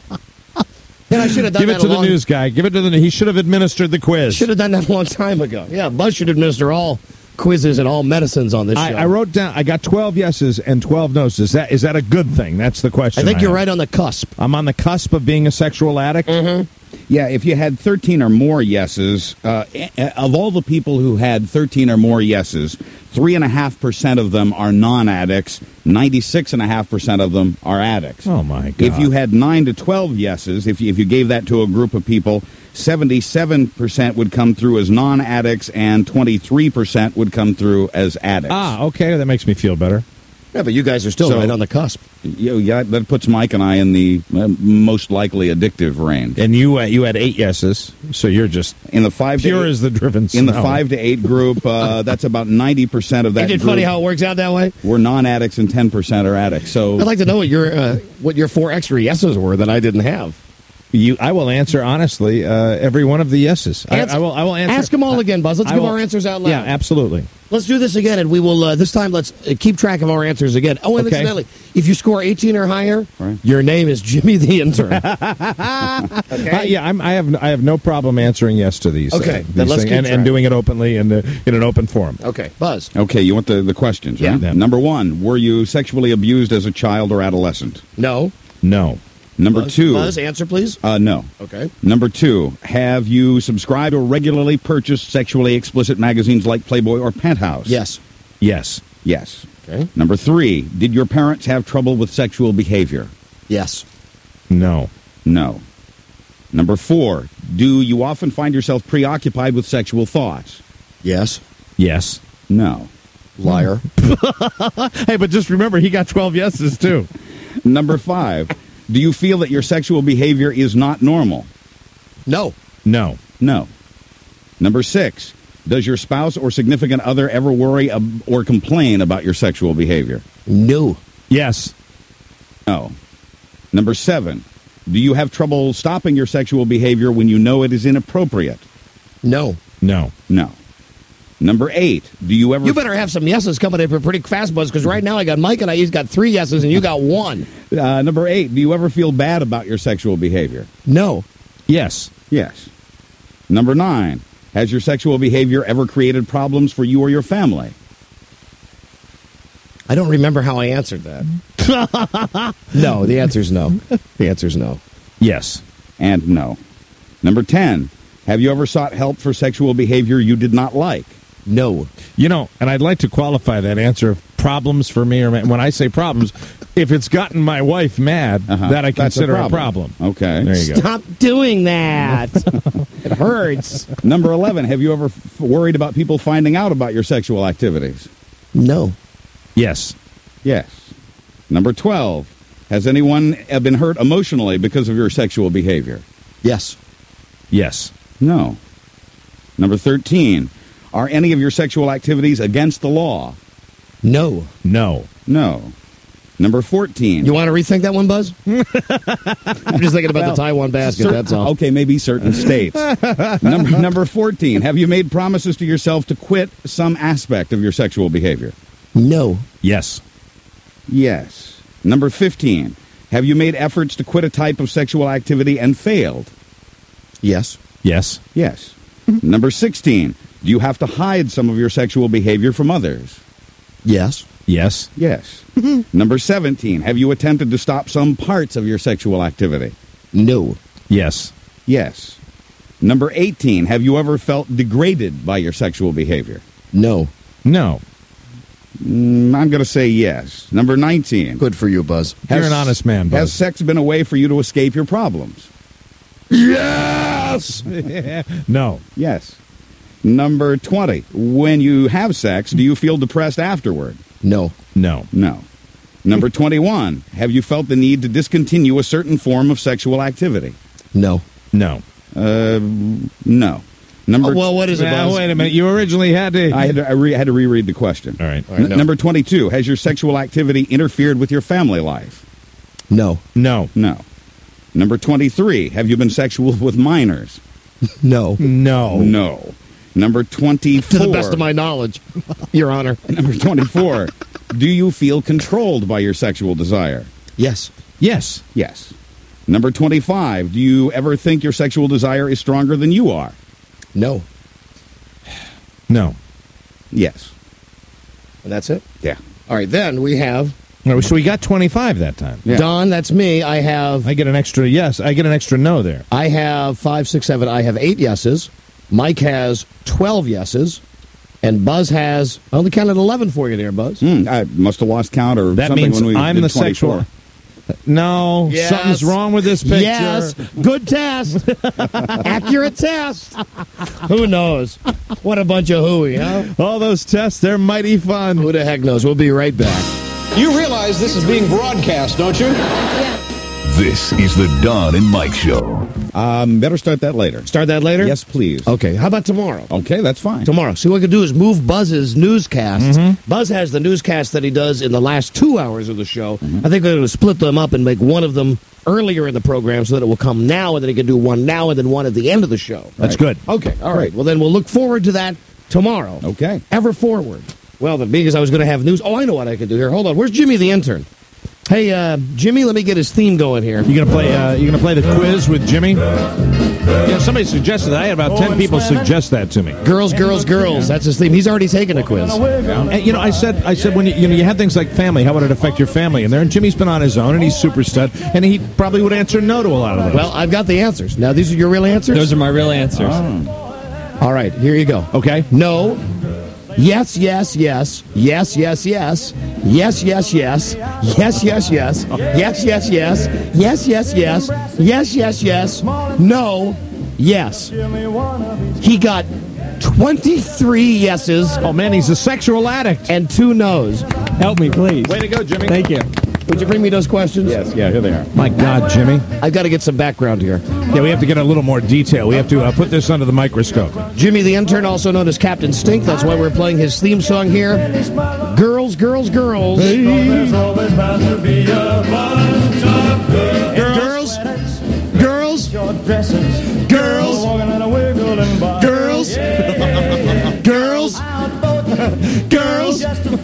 And I should have done Give that it to a the long, news guy. Give it to the. He should have administered the quiz. Should have done that a long time ago. Yeah, Buzz should administer all quizzes and all medicines on this I, show. I wrote down. I got twelve yeses and twelve no's. Is that is that a good thing? That's the question. I think you're have. right on the cusp. I'm on the cusp of being a sexual addict. Mm-hmm. Yeah, if you had thirteen or more yeses, uh, of all the people who had thirteen or more yeses, three point five percent of them are non-addicts, ninety-six point five percent of them are addicts. Oh, my God. If you had nine to twelve yeses, if you, if you gave that to a group of people, seventy-seven percent would come through as non-addicts and twenty-three percent would come through as addicts. Ah, okay, that makes me feel better. Yeah, but you guys are still So- right on the cusp. You, yeah, that puts Mike and I in the uh, most likely addictive range. And you uh, you had eight yeses, so you're just in the five pure to eight, as the driven in the snow. five to eight group. Uh, that's about ninety percent of that. Isn't it group funny how it works out that way? We're non-addicts and ten percent are addicts. So I'd like to know what your uh, what your four extra yeses were that I didn't have. You, I will answer honestly uh, every one of the yeses. I, Ans- I will. I will answer. Ask them all again, Buzz. Let's I give will- our answers out loud. Yeah, absolutely. Let's do this again, and we will. Uh, this time, let's uh, keep track of our answers again. Oh, and Okay. incidentally, if you score eighteen or higher, Right. your name is Jimmy the Intern. Uh, yeah, I'm, I have I have no problem answering yes to these. Okay, uh, then these let's things, keep and, and track. doing it openly and uh, in an open forum. Okay, Buzz. okay, you want the, the questions, right? Yeah. Number one, were you sexually abused as a child or adolescent? No. No. Number Buzz, two, Buzz, answer, please. uh, no. Okay. Number two, have you subscribed or regularly purchased sexually explicit magazines like Playboy or Penthouse? Yes. Yes. Yes. Okay. Number three, did your parents have trouble with sexual behavior? Yes. No. No. Number four, do you often find yourself preoccupied with sexual thoughts? Yes. Yes. No. Liar. Hey, but just remember, he got twelve yeses too. Number five, do you feel that your sexual behavior is not normal? No. No. No. Number six, does your spouse or significant other ever worry ab- or complain about your sexual behavior? No. Yes. No. Number seven, do you have trouble stopping your sexual behavior when you know it is inappropriate? No. No. No. Number eight, do you ever... You better have some yeses coming in pretty fast, Buzz, because right now I got Mike and I. He's got three yeses, and you got one. Uh, number eight, do you ever feel bad about your sexual behavior? No. Yes. Yes. Number nine, has your sexual behavior ever created problems for you or your family? I don't remember how I answered that. No, the answer's no. The answer's no. Yes. And no. Number ten, have you ever sought help for sexual behavior you did not like? No. You know, and I'd like to qualify that answer of problems for me, or when I say problems, if it's gotten my wife mad, Uh-huh. that I That's a consider a problem. problem. Okay. There you go. Stop doing that. It hurts. Number eleven, have you ever f- worried about people finding out about your sexual activities? No. Yes. Yes. Number twelve, has anyone uh, been hurt emotionally because of your sexual behavior? Yes. Yes. No. Number thirteen, are any of your sexual activities against the law? No. No. No. Number fourteen. You want to rethink that one, Buzz? I'm just thinking about Well, the Taiwan basket, cer- that's all. Okay, maybe certain states. number, number fourteen, have you made promises to yourself to quit some aspect of your sexual behavior? No. Yes. Yes. Number fifteen, have you made efforts to quit a type of sexual activity and failed? Yes. Yes. Yes. Number sixteen, do you have to hide some of your sexual behavior from others? Yes. Yes. Yes. Number seventeen, have you attempted to stop some parts of your sexual activity? No. Yes. Yes. Number eighteen, have you ever felt degraded by your sexual behavior? No. No. Mm, I'm going to say yes. Number nineteen. Good for you, Buzz. You're an honest man, Buzz. Has sex been a way for you to escape your problems? Yes. No. Yes. Number twenty. When you have sex, do you feel depressed afterward? No. No. No. Number twenty-one. Have you felt the need to discontinue a certain form of sexual activity? No. No. Uh, no. Number Oh, well, what is it, Now, Buzz? wait a minute. You originally had to. I had to, I re- had to reread the question. All right. All right, N- no. Number twenty-two. Has your sexual activity interfered with your family life? No. No. No. Number twenty-three. Have you been sexual with minors? No. No. No. Number twenty-four. To the best of my knowledge, Your Honor. Number twenty-four. Do you feel controlled by your sexual desire? Yes. Yes. Yes. Number twenty-five. Do you ever think your sexual desire is stronger than you are? No. No. Yes. And that's it? Yeah. All right, then we have No, so we got twenty-five that time. Don, that's me. I have. I get an extra yes. I get an extra no there. I have five, six, seven. I have eight yeses. Mike has twelve yeses. And Buzz has. I only counted eleven for you there, Buzz. Mm, I must have lost count or That something means when we I'm did the twenty-four. sexual. No, Yes. something's wrong with this picture. Yes. Good test. Accurate test. Who knows? What a bunch of hooey, huh? All those tests, they're mighty fun. Who the heck knows? We'll be right back. You realize this is being broadcast, don't you? This is the Don and Mike Show. Um, better start that later. Start that later? Yes, please. Okay. How about tomorrow? Okay, that's fine. Tomorrow. See, what we can do is move Buzz's newscasts. Buzz has the newscast that he does in the last two hours of the show. I think we're going to split them up and make one of them earlier in the program so that it will come now, and then he can do one now and then one at the end of the show. That's good. Okay. All right. Well, then we'll look forward to that tomorrow. Okay. Ever forward. Well, then, because I was going to have news. Oh, I know what I could do here. Hold on. Where's Jimmy the intern? Hey, uh, Jimmy, let me get his theme going here. You gonna play? Uh, you gonna play the quiz with Jimmy? Yeah, somebody suggested that. I had about ten people suggest that to me. Girls, girls, girls. That's his theme. He's already taken a quiz. And, you know, I said, I said when you, you know you have things like family, how would it affect your family? And there, and Jimmy's been on his own, and he's super stud, and he probably would answer no to a lot of those. Well, I've got the answers. Now, these are your real answers? Those are my real answers. Oh. All right, here you go. Okay. No. Yes, yes, yes. Yes, yes, yes. Yes, yes, yes. Yes, yes, yes. Yes, yes, yes. Yes, yes, yes. Yes, yes, yes. No. Yes. He got twenty-three yeses. Oh, man, he's a sexual addict. And two no's. Help me, please. Way to go, Jimmy. Thank you. Would you bring me those questions? Yes, yeah, here they are. My God, Jimmy. I've got to get some background here. Yeah, we have to get a little more detail. We have to uh, put this under the microscope. Jimmy the intern, also known as Captain Stink. That's why we're playing his theme song here. Girls, girls, girls. There's always bound to be a bunch of Girls, girls, dresses, girls, walking and a wiggling by. girls, girls, girls,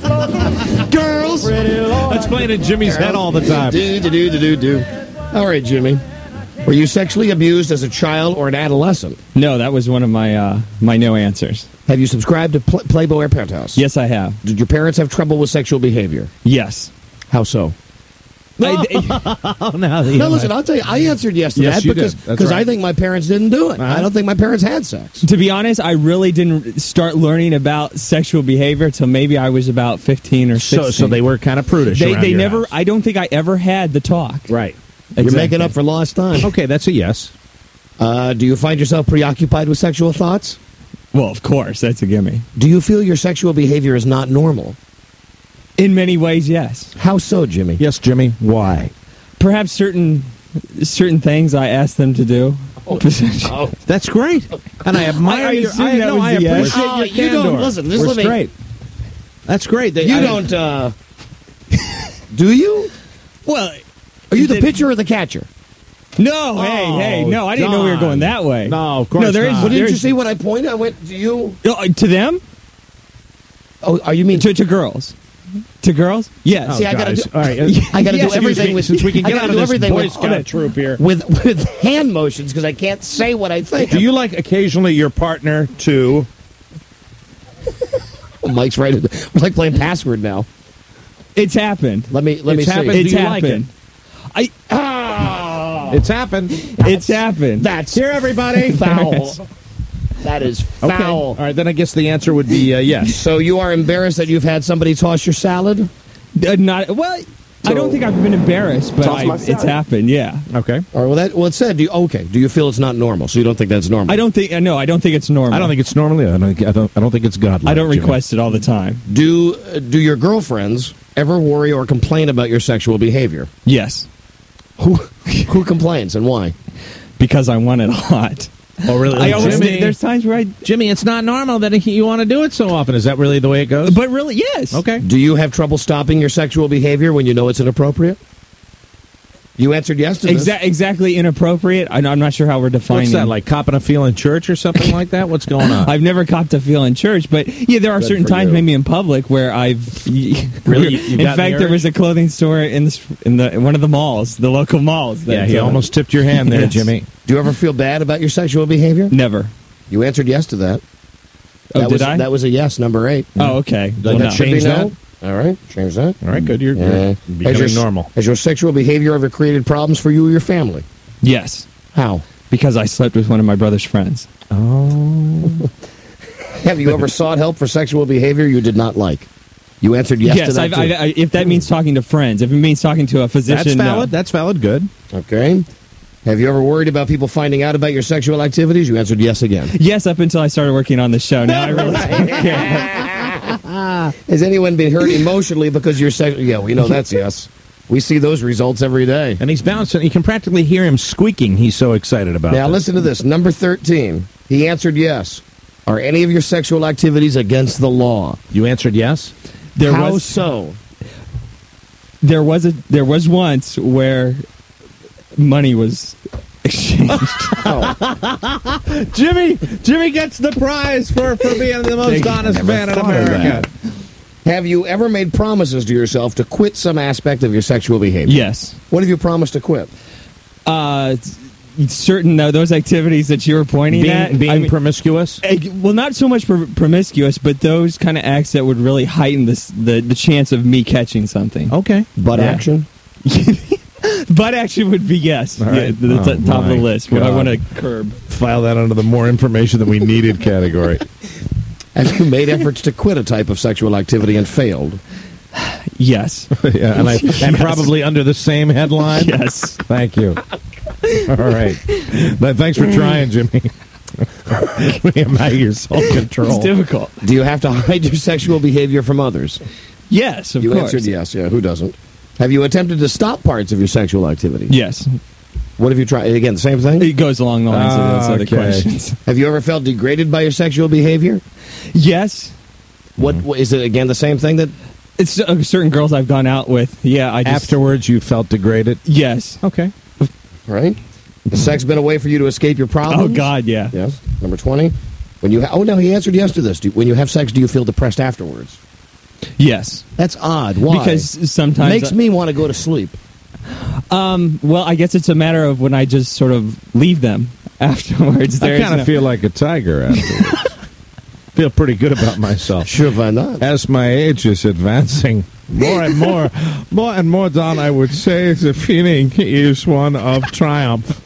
girls. That's playing in Jimmy's head all the time. Do, do, do, do, do. All right, Jimmy. Were you sexually abused as a child or an adolescent? No, that was one of my uh, my no answers. Have you subscribed to Pl- Playboy or Penthouse? Yes, I have. Did your parents have trouble with sexual behavior? Yes. How so? I, Oh, no, No, listen, I'll tell you, I answered yes to Yes, that you because did. That's because I right. think my parents didn't do it. Uh-huh. I don't think my parents had sex. to be honest, I really didn't start learning about sexual behavior until maybe I was about fifteen or sixteen. So, so they were kind of prudish. They, around they your never. house. I don't think I ever had the talk. Right. You're Exactly. making up for lost time. Okay, that's a yes. Uh, do you find yourself preoccupied with sexual thoughts? Well, of course, that's a gimme. Do you feel your sexual behavior is not normal? In many ways, yes. How so, Jimmy? Yes, Jimmy. Why? Perhaps certain certain things I asked them to do. Oh, That's great, and I admire. I- I your, assume I, that no, was I the yes. appreciate Oh, your you don't- candor. listen, this We're let me- straight. That's great. They, you I- don't. Uh, do you? Well, Are you the did- pitcher or the catcher? No, hey, hey, no, I didn't know we were Don. going that way. No, of course No, there is. not. Well, didn't you there's- see what I pointed? I went to you. Oh, to them? Oh, are you mean To, to girls? To girls? Yes. See, I gotta guys. do. All right, uh, I gotta Yeah, do everything me, with. since we can I get gotta out of do this everything Boy with, Scout troop here. with with hand motions because I can't say what I think. Do you like occasionally your partner to? Mike's right. We're like playing password now. It's happened. Let me let It's me happened. see. It's Do you like happened. I. Ah, It's happened. It's happened. that's Here, everybody. foul. That is Okay. foul. All right, then I guess the answer would be uh, yes. So you are embarrassed that you've had somebody toss your salad? Uh, not well. I don't think I've been embarrassed, but Toss I, my it's salad. happened. Yeah. Okay. Or well, that well it said. Do you, okay. Do you feel it's not normal? So you don't think that's normal? I don't think. uh, No, I don't think it's normal. I don't think it's normally. I don't. I don't. I don't think it's godlike. I don't Jimmy. request it all the time. Do uh, do your girlfriends ever worry or complain about your sexual behavior? Yes, Who who complains and why? because I want it a lot. Oh, really? I always Jimmy, there's times where I. Jimmy, it's not normal that you want to do it so often. Is that really the way it goes? But really, yes. Okay. Do you have trouble stopping your sexual behavior when you know it's inappropriate? You answered yes to this. Exa- exactly inappropriate. I, I'm not sure how we're defining. What's that, like copping a feel in church or something like that? What's going on? I've never copped a feel in church, but yeah, there are Good certain for times, you. maybe in public, where I've Really? You've in gotten fact, the there urge? was a clothing store in the in the in one of the malls, the local malls. Yeah, that, he uh, almost tipped your hand there, Yes. Jimmy. Do you ever feel bad about your sexual behavior? Never. You answered yes to that. Oh, that did was, I? That was a yes, number eight. Oh, okay. Does Well, that no. Should be change no? that? All right, change that. All right, good. You're, you're Uh, becoming has your, normal. Has your sexual behavior ever created problems for you or your family? Yes. How? Because I slept with one of my brother's friends. Oh. Have you ever sought help for sexual behavior you did not like? You answered yes, to Yes, that, I've, too. I, I, if that means talking to friends, if it means talking to a physician, That's valid. no. That's valid. Good. Okay. Have you ever worried about people finding out about your sexual activities? You answered yes again. Yes, up until I started working on the show. Now I really Has anyone been hurt emotionally because you're sexual? Yeah, we know that's yes. We see those results every day. And he's bouncing. You can practically hear him squeaking. He's so excited about Now, this. listen to this. Number thirteen. He answered yes. Are any of your sexual activities against the law? You answered yes? There How was so? there was a there was once where money was exchanged. Jimmy Jimmy gets the prize for, for being the most honest Never man in thought of America. that. Have you ever made promises to yourself to quit some aspect of your sexual behavior? Yes. What have you promised to quit? Uh, certain uh, those activities that you were pointing Being, at, being I mean, promiscuous? eh, well, not so much pr- promiscuous, but those kind of acts that would really heighten this, the the chance of me catching something. Okay. Butt Yeah. action? Butt action would be yes. All Yeah, right. the, the Oh, t- top of the my list. What I God. want to curb. File that under the more information than we needed category. Have you made efforts to quit a type of sexual activity and failed? Yes. yeah, and, I, and probably under the same headline? Yes. Thank you. All right. But thanks for trying, Jimmy. We admire your self-control. It's difficult. Do you have to hide your sexual behavior from others? Yes, of you course. answered yes. Yeah, who doesn't? Have you attempted to stop parts of your sexual activity? Yes. What have you tried? Again, the same thing? It goes along the lines of those Ah, other okay. questions. Have you ever felt degraded by your sexual behavior? Yes. What what- is it? Again, the same thing that It's uh, certain girls I've gone out with. Yeah, I just... Afterwards, you felt degraded? Yes. Okay. right? Has sex been a way for you to escape your problems? Oh, God, yeah. Yes. Number twenty. When you ha- oh no, he answered yes to this. Do, when you have sex, do you feel depressed afterwards? Yes. That's odd. Why? Because sometimes... Makes I- me want to go to sleep. Um, well, I guess it's a matter of when I just sort of leave them afterwards. I There's kind of no- feel like a tiger afterwards. Feel pretty good about myself. Sure, why not? As my age is advancing, more and more, more and more, Don, I would say the feeling is one of triumph.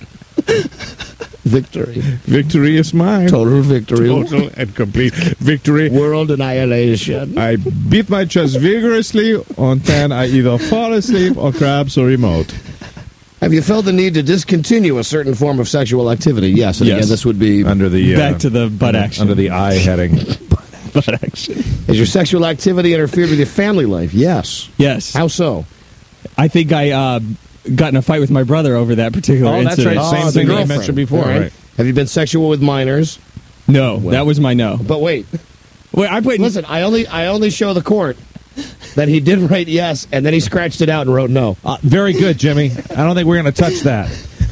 Victory. Victory is mine. Total victory. Total and complete victory. World annihilation. I beat my chest vigorously, and then I either fall asleep or grab the remote. Have you felt the need to discontinue a certain form of sexual activity? Yes. And Yes. again, this would be Under the uh, Back to the butt action. Under the eye heading. butt action. Has your sexual activity interfered with your family life? Yes. Yes. How so? I think I uh, got in a fight with my brother over that particular Oh, that's incident. right. Same Oh, thing the that you girlfriend. mentioned before. All right. Right. Have you been sexual with minors? No, that was my no. But wait. Wait, I put... Listen, I only I only show the court that he did write yes, and then he scratched it out and wrote no. Uh, very good, Jimmy. I don't think we're going to touch that.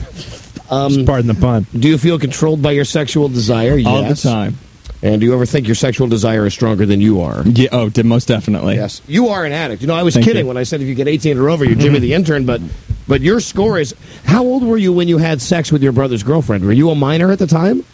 Um, Just pardon the pun. Do you feel controlled by your sexual desire? All Yes. the time. And do you ever think your sexual desire is stronger than you are? Yeah, oh, d- most definitely. Yes. You are an addict. You know, I was Thank kidding you. when I said if you get eighteen or over, you're Jimmy the intern, but but your score is... How old were you when you had sex with your brother's girlfriend? Were you a minor at the time?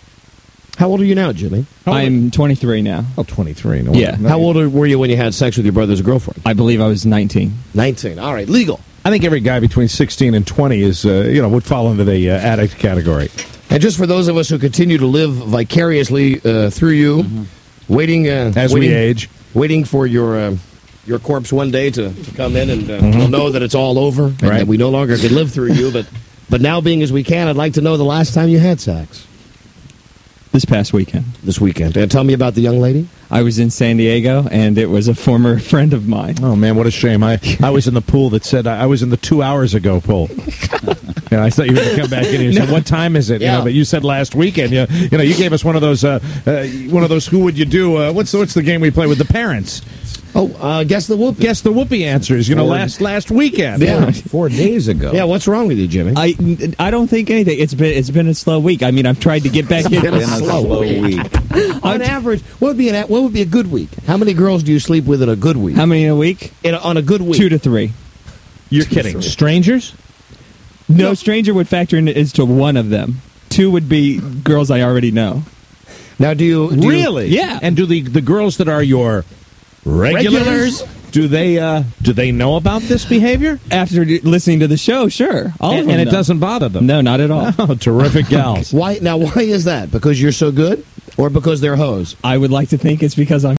How old are you now, Jimmy? I'm twenty-three now. Oh, twenty-three. No, Yeah. no, How old were you when you had sex with your brother's girlfriend? I believe I was nineteen. nineteen. All right, legal. I think every guy between sixteen and twenty is, uh, you know, would fall into the uh, addict category. And just for those of us who continue to live vicariously uh, through you, waiting uh, As waiting, we age. waiting for your uh, your corpse one day to, to come in and uh, we'll know that it's all over and Right. that we no longer can live through you. But but now, being as we can, I'd like to know the last time you had sex This past weekend. this weekend. And tell me about the young lady. I was in San Diego, and it was a former friend of mine. Oh, man, what a shame. I, I was in the pool that said, I was in the two hours ago pool. And I thought you were going to come back in here and say, what time is it? You Yeah. know, but you said last weekend. You, you know, you gave us one of those, uh, uh, one of those, who would you do? Uh, what's, what's the game we play with the parents? Oh, uh, guess the whoop. Guess the whoopee answers, you know, Four- last last weekend. Yeah. Four days ago. Yeah, what's wrong with you, Jimmy? I, I don't think anything. It's been it's been a slow week. I mean, I've tried to get back in. been a slow week. On average, what would be an what would be a good week? How many girls do you sleep with in a good week? How many in a week? In a, on a good week, Two to three. You're Two to kidding. three. Strangers? No, stranger would factor in as to one of them. Two would be girls I already know. Now, do you do you- Really? Yeah. And do the, the girls that are your regulars, Regulars? Do they uh, do they know about this behavior? After d- listening to the show, sure. All of and them and it know. doesn't bother them? No, not at all. Oh, terrific gals. Why now? Why is that? Because you're so good, or because they're hoes? I would like to think it's because I'm